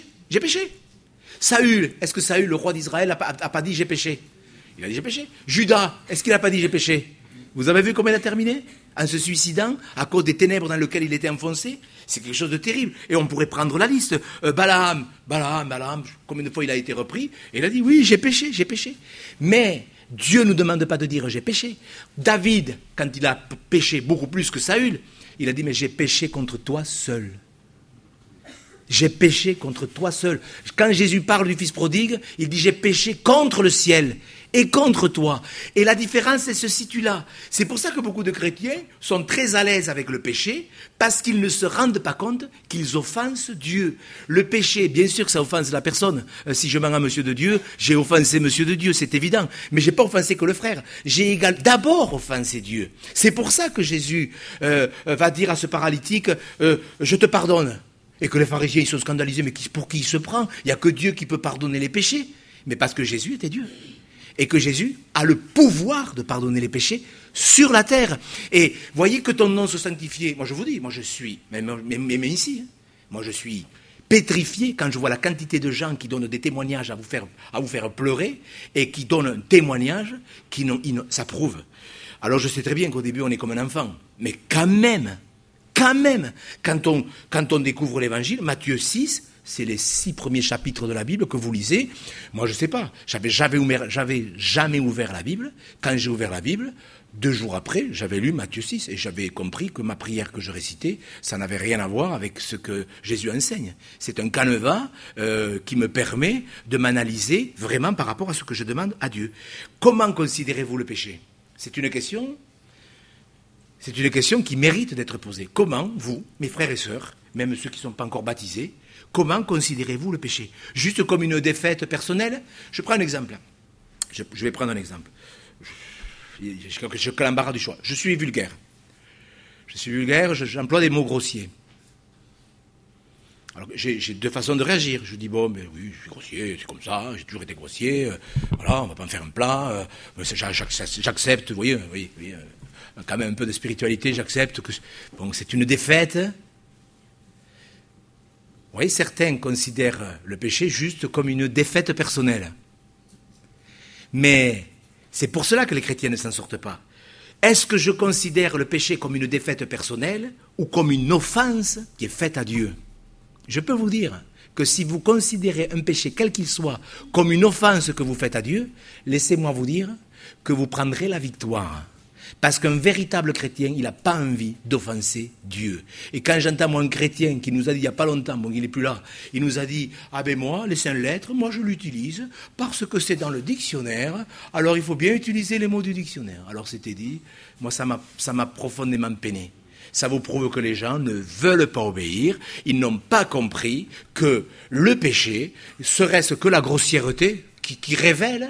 Speaker 1: Saül, est-ce que Saül, le roi d'Israël, n'a pas dit j'ai péché? Il a dit j'ai péché. Judas, est-ce qu'il n'a pas dit j'ai péché? Vous avez vu comment il a terminé? En se suicidant, à cause des ténèbres dans lesquelles il était enfoncé. C'est quelque chose de terrible. Et on pourrait prendre la liste. Balaam, combien de fois il a été repris? Et il a dit oui, j'ai péché. Mais Dieu ne nous demande pas de dire j'ai péché. David, quand il a péché beaucoup plus que Saül, il a dit mais j'ai péché contre toi seul. J'ai péché contre toi seul. Quand Jésus parle du fils prodigue, il dit j'ai péché contre le ciel et contre toi. Et la différence, elle se situe là. C'est pour ça que beaucoup de chrétiens sont très à l'aise avec le péché, parce qu'ils ne se rendent pas compte qu'ils offensent Dieu. Le péché, bien sûr que ça offense la personne. Si je mens à Monsieur de Dieu, j'ai offensé Monsieur de Dieu, c'est évident. Mais j'ai pas offensé que le frère. J'ai d'abord offensé Dieu. C'est pour ça que Jésus va dire à ce paralytique, je te pardonne. Et que les pharisiens, ils sont scandalisés, mais pour qui il se prend? Il n'y a que Dieu qui peut pardonner les péchés. Mais parce que Jésus était Dieu. Et que Jésus a le pouvoir de pardonner les péchés sur la terre. Et voyez que ton nom se sanctifie. Moi je vous dis, moi je suis, même ici, moi je suis pétrifié quand je vois la quantité de gens qui donnent des témoignages à vous faire pleurer et qui donnent un témoignage ça prouve. Alors je sais très bien qu'au début on est comme un enfant, mais quand même, quand on découvre l'évangile, Matthieu 6, c'est les 6 premiers chapitres de la Bible que vous lisez. Moi, je ne sais pas. J'avais jamais ouvert la Bible. Quand j'ai ouvert la Bible, 2 jours après, j'avais lu Matthieu 6 et j'avais compris que ma prière que je récitais, ça n'avait rien à voir avec ce que Jésus enseigne. C'est un canevas qui me permet de m'analyser vraiment par rapport à ce que je demande à Dieu. Comment considérez-vous le péché? C'est une question qui mérite d'être posée. Comment, vous, mes frères et sœurs, même ceux qui ne sont pas encore baptisés, comment considérez-vous le péché? Juste comme une défaite personnelle? Je prends un exemple. Je vais prendre un exemple. Je l'embarras du choix. Je suis vulgaire, j'emploie des mots grossiers. Alors j'ai 2 façons de réagir. Je dis bon, ben oui, je suis grossier, c'est comme ça, j'ai toujours été grossier. Voilà, on va pas me faire un plat. J'accepte, vous voyez, quand même un peu de spiritualité, j'accepte que bon, c'est une défaite. Vous voyez, certains considèrent le péché juste comme une défaite personnelle. Mais c'est pour cela que les chrétiens ne s'en sortent pas. Est-ce que je considère le péché comme une défaite personnelle ou comme une offense qui est faite à Dieu? Je peux vous dire que si vous considérez un péché, quel qu'il soit, comme une offense que vous faites à Dieu, laissez-moi vous dire que vous prendrez la victoire. Parce qu'un véritable chrétien, il n'a pas envie d'offenser Dieu. Et quand j'entends moi un chrétien qui nous a dit il n'y a pas longtemps, bon il n'est plus là, il nous a dit « Ah ben moi, les 5 lettres, moi je l'utilise parce que c'est dans le dictionnaire, alors il faut bien utiliser les mots du dictionnaire. » Alors c'était dit, moi ça m'a profondément peiné. Ça vous prouve que les gens ne veulent pas obéir, ils n'ont pas compris que le péché, serait-ce que la grossièreté qui révèle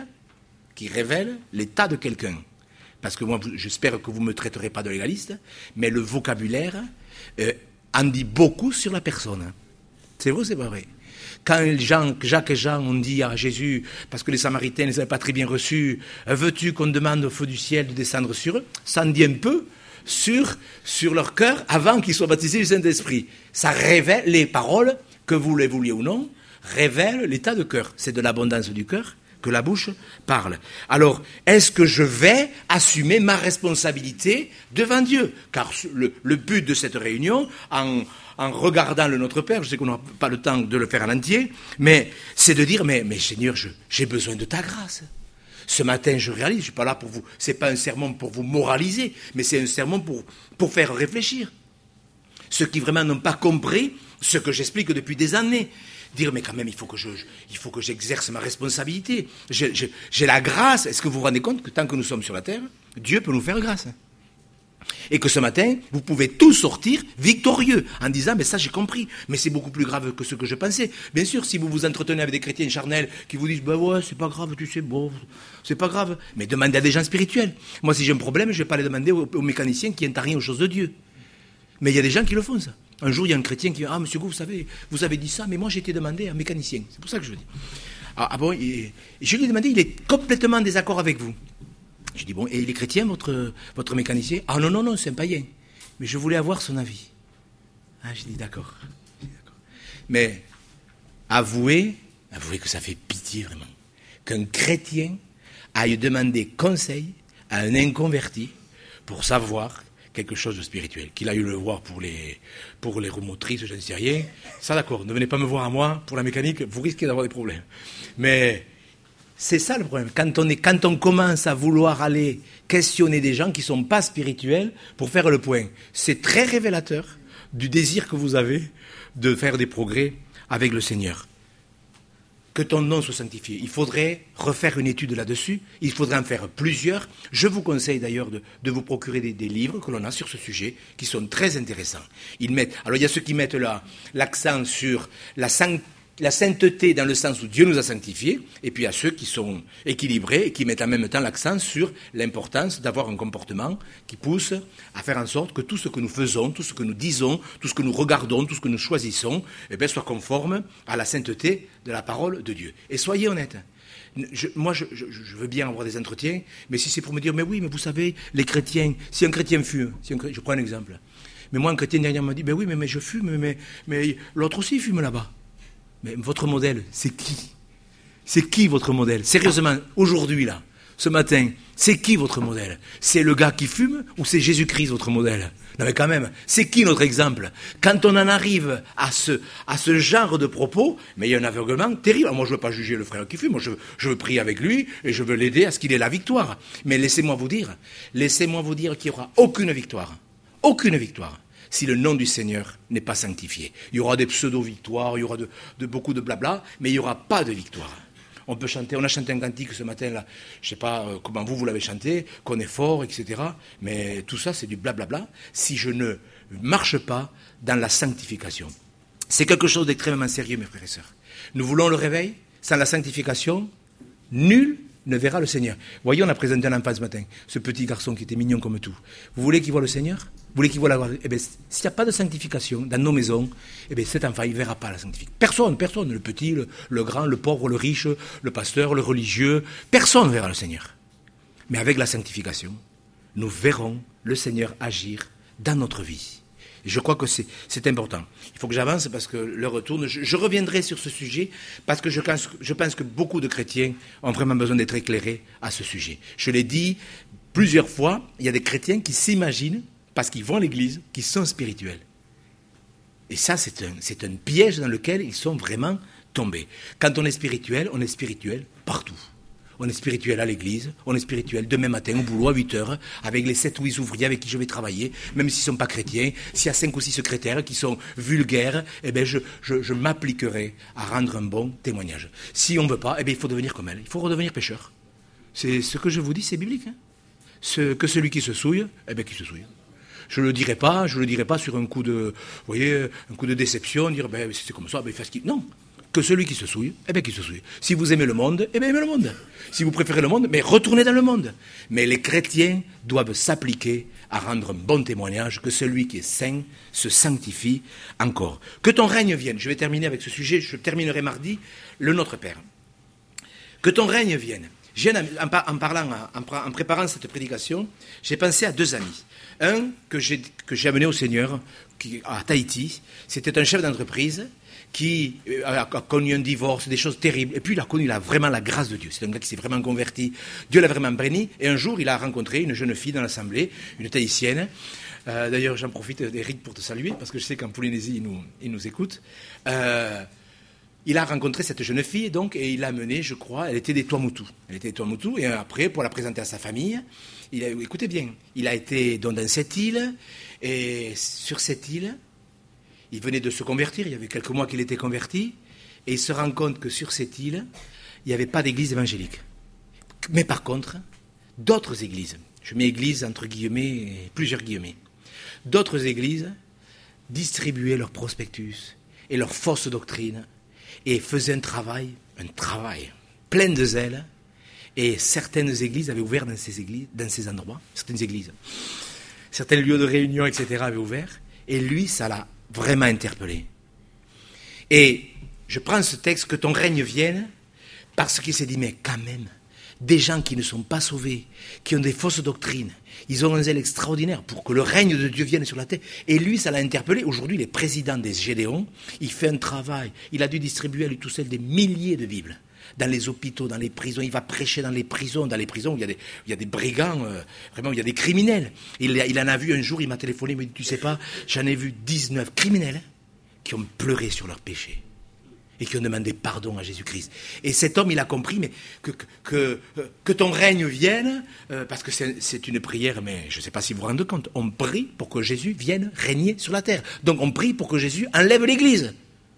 Speaker 1: l'état de quelqu'un. Parce que moi, j'espère que vous ne me traiterez pas de légaliste, mais le vocabulaire en dit beaucoup sur la personne. C'est vrai ou c'est pas vrai? Quand Jacques et Jean ont dit à Jésus, parce que les Samaritains ne les avaient pas très bien reçus, « Veux-tu qu'on demande au feu du ciel de descendre sur eux ?» Ça en dit un peu sur leur cœur avant qu'ils soient baptisés du Saint-Esprit. Ça révèle les paroles, que vous les vouliez ou non, révèlent l'état de cœur. C'est de l'abondance du cœur que la bouche parle. Alors, est-ce que je vais assumer ma responsabilité devant Dieu? Car le but de cette réunion, en regardant le Notre Père, je sais qu'on n'aura pas le temps de le faire à l'entier, mais c'est de dire, mais Seigneur, j'ai besoin de ta grâce. Ce matin, je réalise, je ne suis pas là pour vous, c'est pas un sermon pour vous moraliser, mais c'est un sermon pour faire réfléchir. Ceux qui vraiment n'ont pas compris ce que j'explique depuis des années, dire mais quand même il faut que j'exerce ma responsabilité. J'ai la grâce. Est-ce que vous vous rendez compte que tant que nous sommes sur la terre, Dieu peut nous faire grâce? Et que ce matin, vous pouvez tous sortir victorieux en disant mais ça j'ai compris, mais c'est beaucoup plus grave que ce que je pensais. Bien sûr, si vous vous entretenez avec des chrétiens charnels qui vous disent ben ouais c'est pas grave, tu sais, bon, c'est pas grave, mais demandez à des gens spirituels. Moi si j'ai un problème, je vais pas aller demander aux mécaniciens qui n'entendent rien aux choses de Dieu. Mais il y a des gens qui le font ça. Un jour, il y a un chrétien qui dit « Ah, monsieur Gou, vous avez dit ça, mais moi j'ai été demandé à un mécanicien. » C'est pour ça que je le dis. Ah bon, et je lui ai demandé, il est complètement en désaccord avec vous. Je dis « Bon, et il est chrétien, votre mécanicien ?»« Ah non, c'est un païen. Mais je voulais avoir son avis. » Ah, j'ai dit « D'accord. » Mais avouez que ça fait pitié vraiment. Qu'un chrétien aille demander conseil à un inconverti pour savoir quelque chose de spirituel, qu'il aille le voir pour les roues motrices, je ne sais rien. Ça, d'accord, ne venez pas me voir à moi pour la mécanique, vous risquez d'avoir des problèmes. Mais c'est ça le problème. Quand on commence à vouloir aller questionner des gens qui ne sont pas spirituels pour faire le point, c'est très révélateur du désir que vous avez de faire des progrès avec le Seigneur. Que ton nom soit sanctifié. Il faudrait refaire une étude là-dessus, il faudrait en faire plusieurs. Je vous conseille d'ailleurs de vous procurer des livres que l'on a sur ce sujet, qui sont très intéressants. Alors il y a ceux qui mettent l'accent sur la sainteté dans le sens où Dieu nous a sanctifiés, et puis il y a ceux qui sont équilibrés et qui mettent en même temps l'accent sur l'importance d'avoir un comportement qui pousse à faire en sorte que tout ce que nous faisons, tout ce que nous disons, tout ce que nous regardons, tout ce que nous choisissons, soit conforme à la sainteté de la parole de Dieu. Et soyez honnêtes. Moi, je veux bien avoir des entretiens, mais si c'est pour me dire, mais oui, mais vous savez, les chrétiens, si un chrétien fume, je prends un exemple, mais moi, un chrétien dernièrement m'a dit, mais oui, mais je fume, mais l'autre aussi fume là-bas. Mais votre modèle, c'est qui? C'est qui votre modèle? Sérieusement, aujourd'hui, là, ce matin, c'est qui votre modèle? C'est le gars qui fume ou c'est Jésus-Christ votre modèle? Non mais quand même, c'est qui notre exemple? Quand on en arrive à ce genre de propos, mais il y a un aveuglement terrible. Alors moi je ne veux pas juger le frère qui fume, moi je veux prier avec lui et je veux l'aider à ce qu'il ait la victoire. Mais laissez-moi vous dire qu'il n'y aura aucune victoire, si le nom du Seigneur n'est pas sanctifié. Il y aura des pseudo-victoires, il y aura de beaucoup de blabla, mais il n'y aura pas de victoire. On a chanté un cantique ce matin-là, je ne sais pas comment vous l'avez chanté, qu'on est fort, etc. Mais tout ça, c'est du blablabla, si je ne marche pas dans la sanctification. C'est quelque chose d'extrêmement sérieux, mes frères et sœurs. Nous voulons le réveil, sans la sanctification, nul ne verra le Seigneur. Vous voyez, on a présenté un enfant ce matin, ce petit garçon qui était mignon comme tout. Vous voulez qu'il voit le Seigneur? Vous voulez qu'il voit la gloire? Eh bien, s'il n'y a pas de sanctification dans nos maisons, eh bien, cet enfant, il ne verra pas la sanctification. Personne, le petit, le grand, le pauvre, le riche, le pasteur, le religieux, personne ne verra le Seigneur. Mais avec la sanctification, nous verrons le Seigneur agir dans notre vie. Et je crois que c'est important. Il faut que j'avance parce que l'heure retourne. Je reviendrai sur ce sujet parce que je pense que beaucoup de chrétiens ont vraiment besoin d'être éclairés à ce sujet. Je l'ai dit plusieurs fois, il y a des chrétiens qui s'imaginent, parce qu'ils vont à l'église, qu'ils sont spirituels. Et ça, c'est un piège dans lequel ils sont vraiment tombés. Quand on est spirituel partout. On est spirituel à l'église, on est spirituel demain matin au boulot à 8h, avec les 7 ou 8 ouvriers avec qui je vais travailler, même s'ils ne sont pas chrétiens. S'il y a 5 ou 6 secrétaires qui sont vulgaires, eh bien je m'appliquerai à rendre un bon témoignage. Si on ne veut pas, eh bien il faut devenir comme elle, il faut redevenir pécheur. C'est ce que je vous dis, c'est biblique. Que celui qui se souille, eh bien qui se souille. Je ne le dirai pas sur un coup de, vous voyez, un coup de déception, dire ben c'est comme ça, ben fais ce qu'il... Non. Que celui qui se souille, eh bien qui se souille. Si vous aimez le monde, eh bien aimez le monde. Si vous préférez le monde, mais retournez dans le monde. Mais les chrétiens doivent s'appliquer à rendre un bon témoignage, que celui qui est saint se sanctifie encore. Que ton règne vienne. Je vais terminer avec ce sujet, je terminerai mardi, le Notre Père. Que ton règne vienne. En préparant cette prédication, j'ai pensé à 2 amis. Un que j'ai amené au Seigneur, à Tahiti, c'était un chef d'entreprise qui a connu un divorce, des choses terribles, et puis il a connu vraiment la grâce de Dieu. C'est un gars qui s'est vraiment converti, Dieu l'a vraiment béni, et un jour il a rencontré une jeune fille dans l'assemblée, une Tahitienne. D'ailleurs j'en profite, Eric, pour te saluer, parce que je sais qu'en Polynésie il nous écoute. Il a rencontré cette jeune fille, donc, et il l'a amenée, je crois, elle était des Tuamotu. Et après, pour la présenter à sa famille, écoutez bien, il a été dans cette île, et sur cette île, il venait de se convertir, il y avait quelques mois qu'il était converti, et il se rend compte que sur cette île, il n'y avait pas d'église évangélique. Mais par contre, d'autres églises, je mets église entre guillemets, et plusieurs guillemets, d'autres églises distribuaient leurs prospectus et leurs fausses doctrines, et faisaient un travail plein de zèle, et certaines églises avaient ouvert dans ces endroits, certains lieux de réunion, etc. avaient ouvert, et lui, ça l'a vraiment interpellé. Et je prends ce texte, que ton règne vienne, parce qu'il s'est dit, mais quand même, des gens qui ne sont pas sauvés, qui ont des fausses doctrines, ils ont un zèle extraordinaire pour que le règne de Dieu vienne sur la terre. Et lui, ça l'a interpellé. Aujourd'hui, il est président des Gédéons, il fait un travail, il a dû distribuer à lui tout seul des milliers de Bibles. Dans les hôpitaux, dans les prisons, il va prêcher dans les prisons où il y a des brigands, vraiment, où il y a des criminels. Il en a vu un jour, il m'a téléphoné, il m'a dit, tu sais pas, j'en ai vu 19 criminels qui ont pleuré sur leurs péchés et qui ont demandé pardon à Jésus-Christ. Et cet homme, il a compris, mais que ton règne vienne, parce que c'est une prière, mais je ne sais pas si vous vous rendez compte, on prie pour que Jésus vienne régner sur la terre. Donc on prie pour que Jésus enlève l'Église.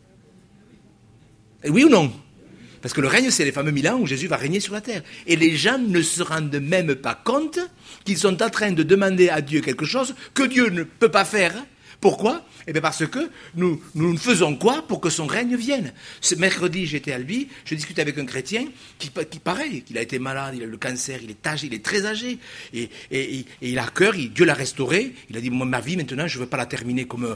Speaker 1: Oui ou non ? Parce que le règne, c'est les fameux 1000 ans où Jésus va régner sur la terre. Et les gens ne se rendent même pas compte qu'ils sont en train de demander à Dieu quelque chose que Dieu ne peut pas faire. Pourquoi ? Eh bien parce que nous ne faisons quoi pour que son règne vienne. Ce mercredi, j'étais à Albi, je discutais avec un chrétien qui pareil, il a été malade, il a eu le cancer, il est âgé, il est très âgé, et il a à cœur, Dieu l'a restauré, il a dit, moi, ma vie maintenant, je ne veux pas la terminer comme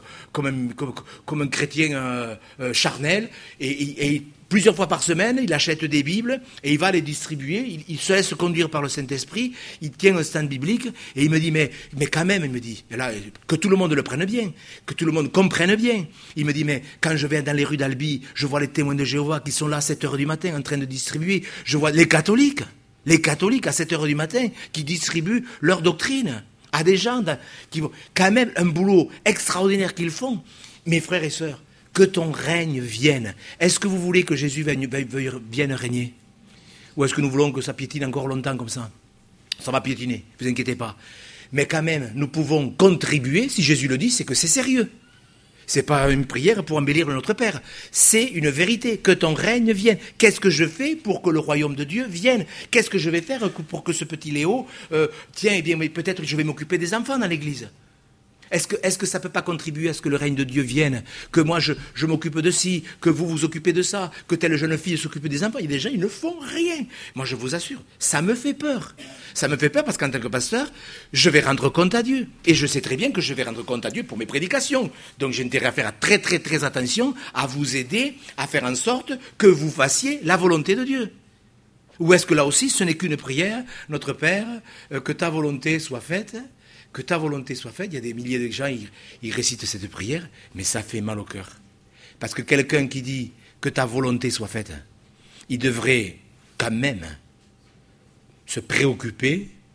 Speaker 1: un chrétien charnel, et plusieurs fois par semaine, il achète des Bibles et il va les distribuer. Il se laisse conduire par le Saint-Esprit. Il tient un stand biblique et il me dit, mais quand même, il me dit, et là, que tout le monde le prenne bien, que tout le monde comprenne bien. Il me dit, mais quand je vais dans les rues d'Albi, je vois les témoins de Jéhovah qui sont là à 7h du matin en train de distribuer. Je vois les catholiques à 7h du matin qui distribuent leur doctrine à des gens qui vont, quand même, un boulot extraordinaire qu'ils font. Mes frères et sœurs, que ton règne vienne. Est-ce que vous voulez que Jésus vienne régner ? Ou est-ce que nous voulons que ça piétine encore longtemps comme ça ? Ça va piétiner, ne vous inquiétez pas. Mais quand même, nous pouvons contribuer, si Jésus le dit, c'est que c'est sérieux. Ce n'est pas une prière pour embellir le Notre Père. C'est une vérité, que ton règne vienne. Qu'est-ce que je fais pour que le royaume de Dieu vienne ? Qu'est-ce que je vais faire pour que ce petit Léo... tiens, eh bien, peut-être je vais m'occuper des enfants dans l'église. Est-ce que ça ne peut pas contribuer à ce que le règne de Dieu vienne ? Que moi, je m'occupe de ci, que vous vous occupez de ça, que telle jeune fille s'occupe des enfants. Il y a des gens, ils ne font rien. Moi, je vous assure, ça me fait peur. Ça me fait peur parce qu'en tant que pasteur, je vais rendre compte à Dieu. Et je sais très bien que je vais rendre compte à Dieu pour mes prédications. Donc, j'ai intérêt à faire très, très, très attention, à vous aider, à faire en sorte que vous fassiez la volonté de Dieu. Ou est-ce que là aussi, ce n'est qu'une prière, notre Père, que ta volonté soit faite ? Que ta volonté soit faite. Il y a des milliers de gens, ils récitent cette prière, mais ça fait mal au cœur. Parce que quelqu'un qui dit que ta volonté soit faite, il devrait quand même se préoccuper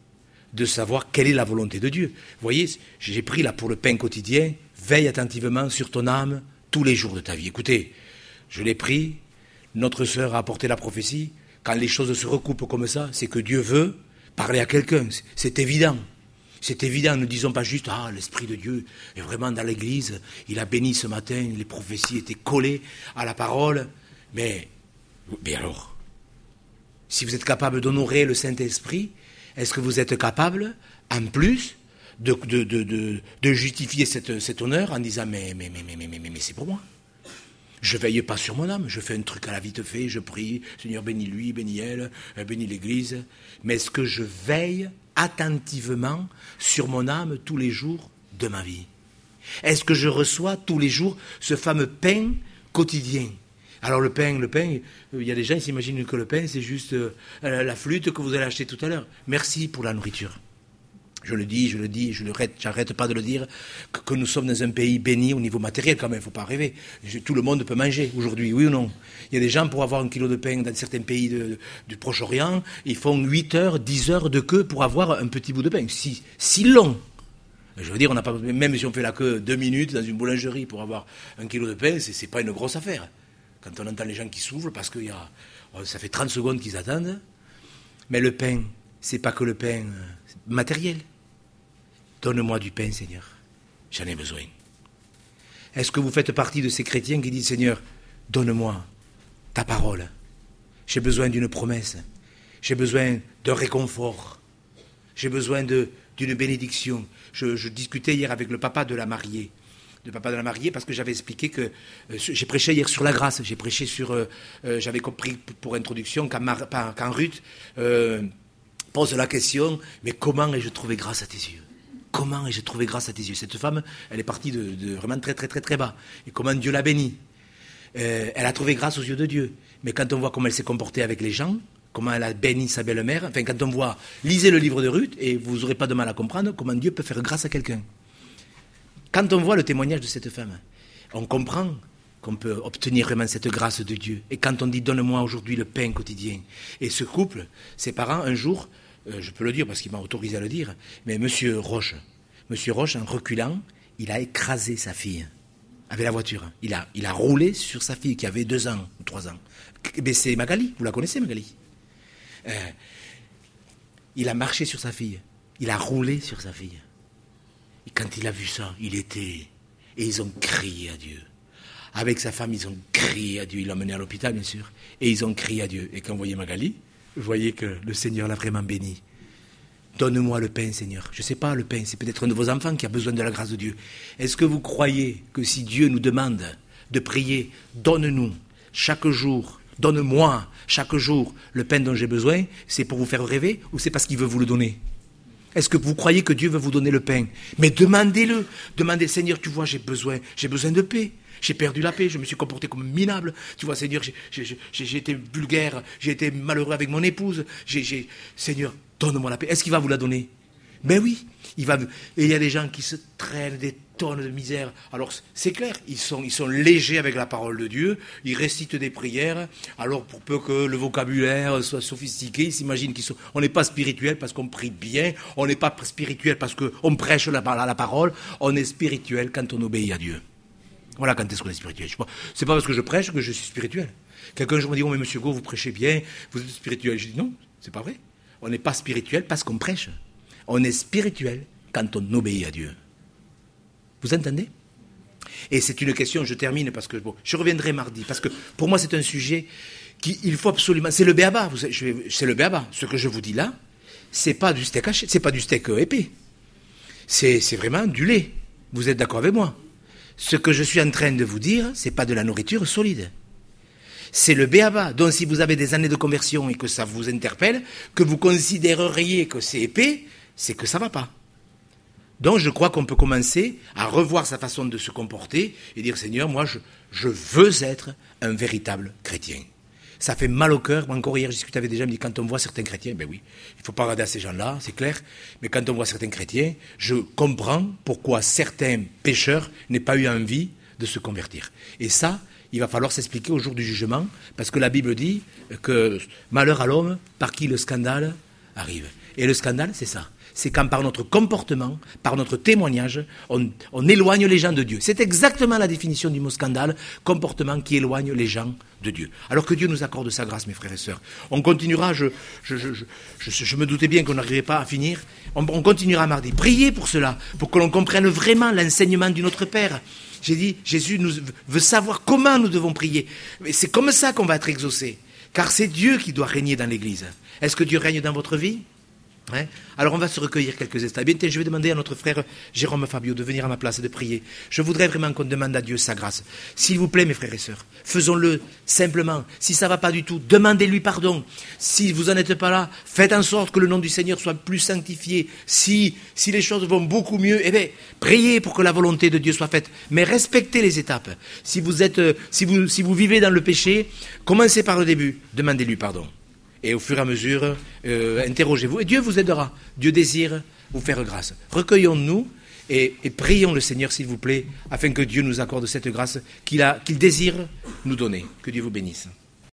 Speaker 1: de savoir quelle est la volonté de Dieu. Vous voyez, j'ai pris là pour le pain quotidien, veille attentivement sur ton âme tous les jours de ta vie. Écoutez, je l'ai pris, notre sœur a apporté la prophétie, quand les choses se recoupent comme ça, c'est que Dieu veut parler à quelqu'un, c'est évident. C'est évident, ne disons pas juste « Ah, l'Esprit de Dieu est vraiment dans l'Église, il a béni ce matin, les prophéties étaient collées à la parole. » Mais alors, si vous êtes capable d'honorer le Saint-Esprit, est-ce que vous êtes capable, en plus, de justifier cet honneur en disant « Mais c'est pour moi. Je veille pas sur mon âme, je fais un truc à la vite fait, je prie, Seigneur bénis lui, bénis elle, bénis l'Église. » Mais est-ce que je veille attentivement sur mon âme tous les jours de ma vie? Est-ce que je reçois tous les jours ce fameux pain quotidien? Alors le pain, il y a des gens qui s'imaginent que le pain c'est juste la flûte que vous allez acheter tout à l'heure. Merci pour la nourriture. Je le dis, j'arrête pas de le dire, que nous sommes dans un pays béni au niveau matériel quand même, il ne faut pas rêver. Tout le monde peut manger aujourd'hui, oui ou non? Il y a des gens, pour avoir 1 kilo de pain dans certains pays du Proche-Orient, ils font 8 heures, 10 heures de queue pour avoir un petit bout de pain. Si long. Je veux dire, on n'a pas, même si on fait la queue 2 minutes dans une boulangerie pour avoir 1 kilo de pain, c'est pas une grosse affaire. Quand on entend les gens qui soufflent, parce que ça fait 30 secondes qu'ils attendent. Mais le pain, c'est pas que le pain matériel. Donne-moi du pain, Seigneur. J'en ai besoin. Est-ce que vous faites partie de ces chrétiens qui disent, Seigneur, donne-moi ta parole. J'ai besoin d'une promesse. J'ai besoin d'un réconfort. J'ai besoin d'une bénédiction. Je discutais hier avec le papa de la mariée. Parce que j'avais expliqué que j'ai prêché hier sur la grâce. J'ai prêché sur... j'avais compris pour introduction quand Ruth pose la question, mais comment ai-je trouvé grâce à tes yeux? Comment ai-je trouvé grâce à tes yeux? Cette femme, elle est partie de vraiment très, très, très, très bas. Et comment Dieu l'a bénie. Elle a trouvé grâce aux yeux de Dieu. Mais quand on voit comment elle s'est comportée avec les gens, comment elle a béni sa belle-mère, enfin, quand on voit, lisez le livre de Ruth, et vous n'aurez pas de mal à comprendre comment Dieu peut faire grâce à quelqu'un. Quand on voit le témoignage de cette femme, on comprend qu'on peut obtenir vraiment cette grâce de Dieu. Et quand on dit « Donne-moi aujourd'hui le pain quotidien », et ce couple, ses parents, un jour... je peux le dire parce qu'il m'a autorisé à le dire, mais Monsieur Roche, en reculant, il a écrasé sa fille avec la voiture. Il a roulé sur sa fille qui avait 2 ans ou 3 ans. Mais c'est Magali, vous la connaissez Magali? Il a marché sur sa fille, il a roulé sur sa fille. Et quand il a vu ça, et ils ont crié à Dieu. Avec sa femme, ils ont crié à Dieu. Ils l'ont emmené à l'hôpital, bien sûr, et ils ont crié à Dieu. Et quand vous voyez Magali, vous voyez que le Seigneur l'a vraiment béni. Donne-moi le pain, Seigneur. Je ne sais pas, le pain, c'est peut-être un de vos enfants qui a besoin de la grâce de Dieu. Est-ce que vous croyez que si Dieu nous demande de prier, donne-nous chaque jour, donne-moi chaque jour le pain dont j'ai besoin, c'est pour vous faire rêver ou c'est parce qu'il veut vous le donner? Est-ce que vous croyez que Dieu veut vous donner le pain? Mais demandez-le. Demandez, Seigneur, tu vois, j'ai besoin de paix. J'ai perdu la paix, je me suis comporté comme minable. Tu vois, Seigneur, j'ai été vulgaire, j'ai été malheureux avec mon épouse. Seigneur, donne-moi la paix. Est-ce qu'il va vous la donner? Ben oui, il va. Et il y a des gens qui se traînent des tonnes de misère. Alors, c'est clair, ils sont légers avec la parole de Dieu, ils récitent des prières. Alors, pour peu que le vocabulaire soit sophistiqué, ils s'imaginent on n'est pas spirituel parce qu'on prie bien, on n'est pas spirituel parce qu'on prêche la parole, on est spirituel quand on obéit à Dieu. Voilà quand est-ce qu'on est spirituel. C'est pas parce que je prêche que je suis spirituel. Quelqu'un me dit, oh mais monsieur Go, vous prêchez bien, vous êtes spirituel. Je dis non, c'est pas vrai. On n'est pas spirituel parce qu'on prêche. On est spirituel quand on obéit à Dieu. Vous entendez? Et c'est une question, je termine parce que je reviendrai mardi, parce que pour moi c'est un sujet qu'il faut absolument. C'est le béaba, c'est le béaba. Ce que je vous dis là, c'est pas du steak haché, c'est pas du steak épais. C'est vraiment du lait. Vous êtes d'accord avec moi? Ce que je suis en train de vous dire, c'est pas de la nourriture solide. C'est le béaba. Donc si vous avez des années de conversion et que ça vous interpelle, que vous considéreriez que c'est épais, c'est que ça va pas. Donc je crois qu'on peut commencer à revoir sa façon de se comporter et dire, Seigneur, moi je veux être un véritable chrétien. Ça fait mal au cœur. Encore hier, je discutais avec des gens, je me dis, quand on voit certains chrétiens, ben oui, il ne faut pas regarder à ces gens-là, c'est clair, mais quand on voit certains chrétiens, je comprends pourquoi certains pécheurs n'aient pas eu envie de se convertir. Et ça, il va falloir s'expliquer au jour du jugement, parce que la Bible dit que malheur à l'homme par qui le scandale arrive. Et le scandale, c'est ça. c'est quand par notre comportement, par notre témoignage, on éloigne les gens de Dieu. C'est exactement la définition du mot scandale, comportement qui éloigne les gens de Dieu. Alors que Dieu nous accorde sa grâce, mes frères et sœurs. On continuera, je me doutais bien qu'on n'arriverait pas à finir, on continuera mardi. Priez pour cela, pour que l'on comprenne vraiment l'enseignement du Notre Père. J'ai dit, Jésus veut savoir comment nous devons prier. Mais c'est comme ça qu'on va être exaucé. Car c'est Dieu qui doit régner dans l'Église. Est-ce que Dieu règne dans votre vie ? Alors on va se recueillir quelques instants. Bien, je vais demander à notre frère Jérôme Fabio de venir à ma place et de prier. Je voudrais vraiment qu'on demande à Dieu sa grâce. S'il vous plaît, mes frères et sœurs, faisons-le simplement. Si ça ne va pas du tout, demandez-lui pardon. Si vous n'en êtes pas là, faites en sorte que le nom du Seigneur soit plus sanctifié. Si les choses vont beaucoup mieux, priez pour que la volonté de Dieu soit faite. Mais respectez les étapes. Si vous vivez dans le péché, commencez par le début. Demandez-lui pardon. Et au fur et à mesure, interrogez-vous. Et Dieu vous aidera. Dieu désire vous faire grâce. Recueillons-nous et prions le Seigneur, s'il vous plaît, afin que Dieu nous accorde cette grâce qu'il désire nous donner. Que Dieu vous bénisse.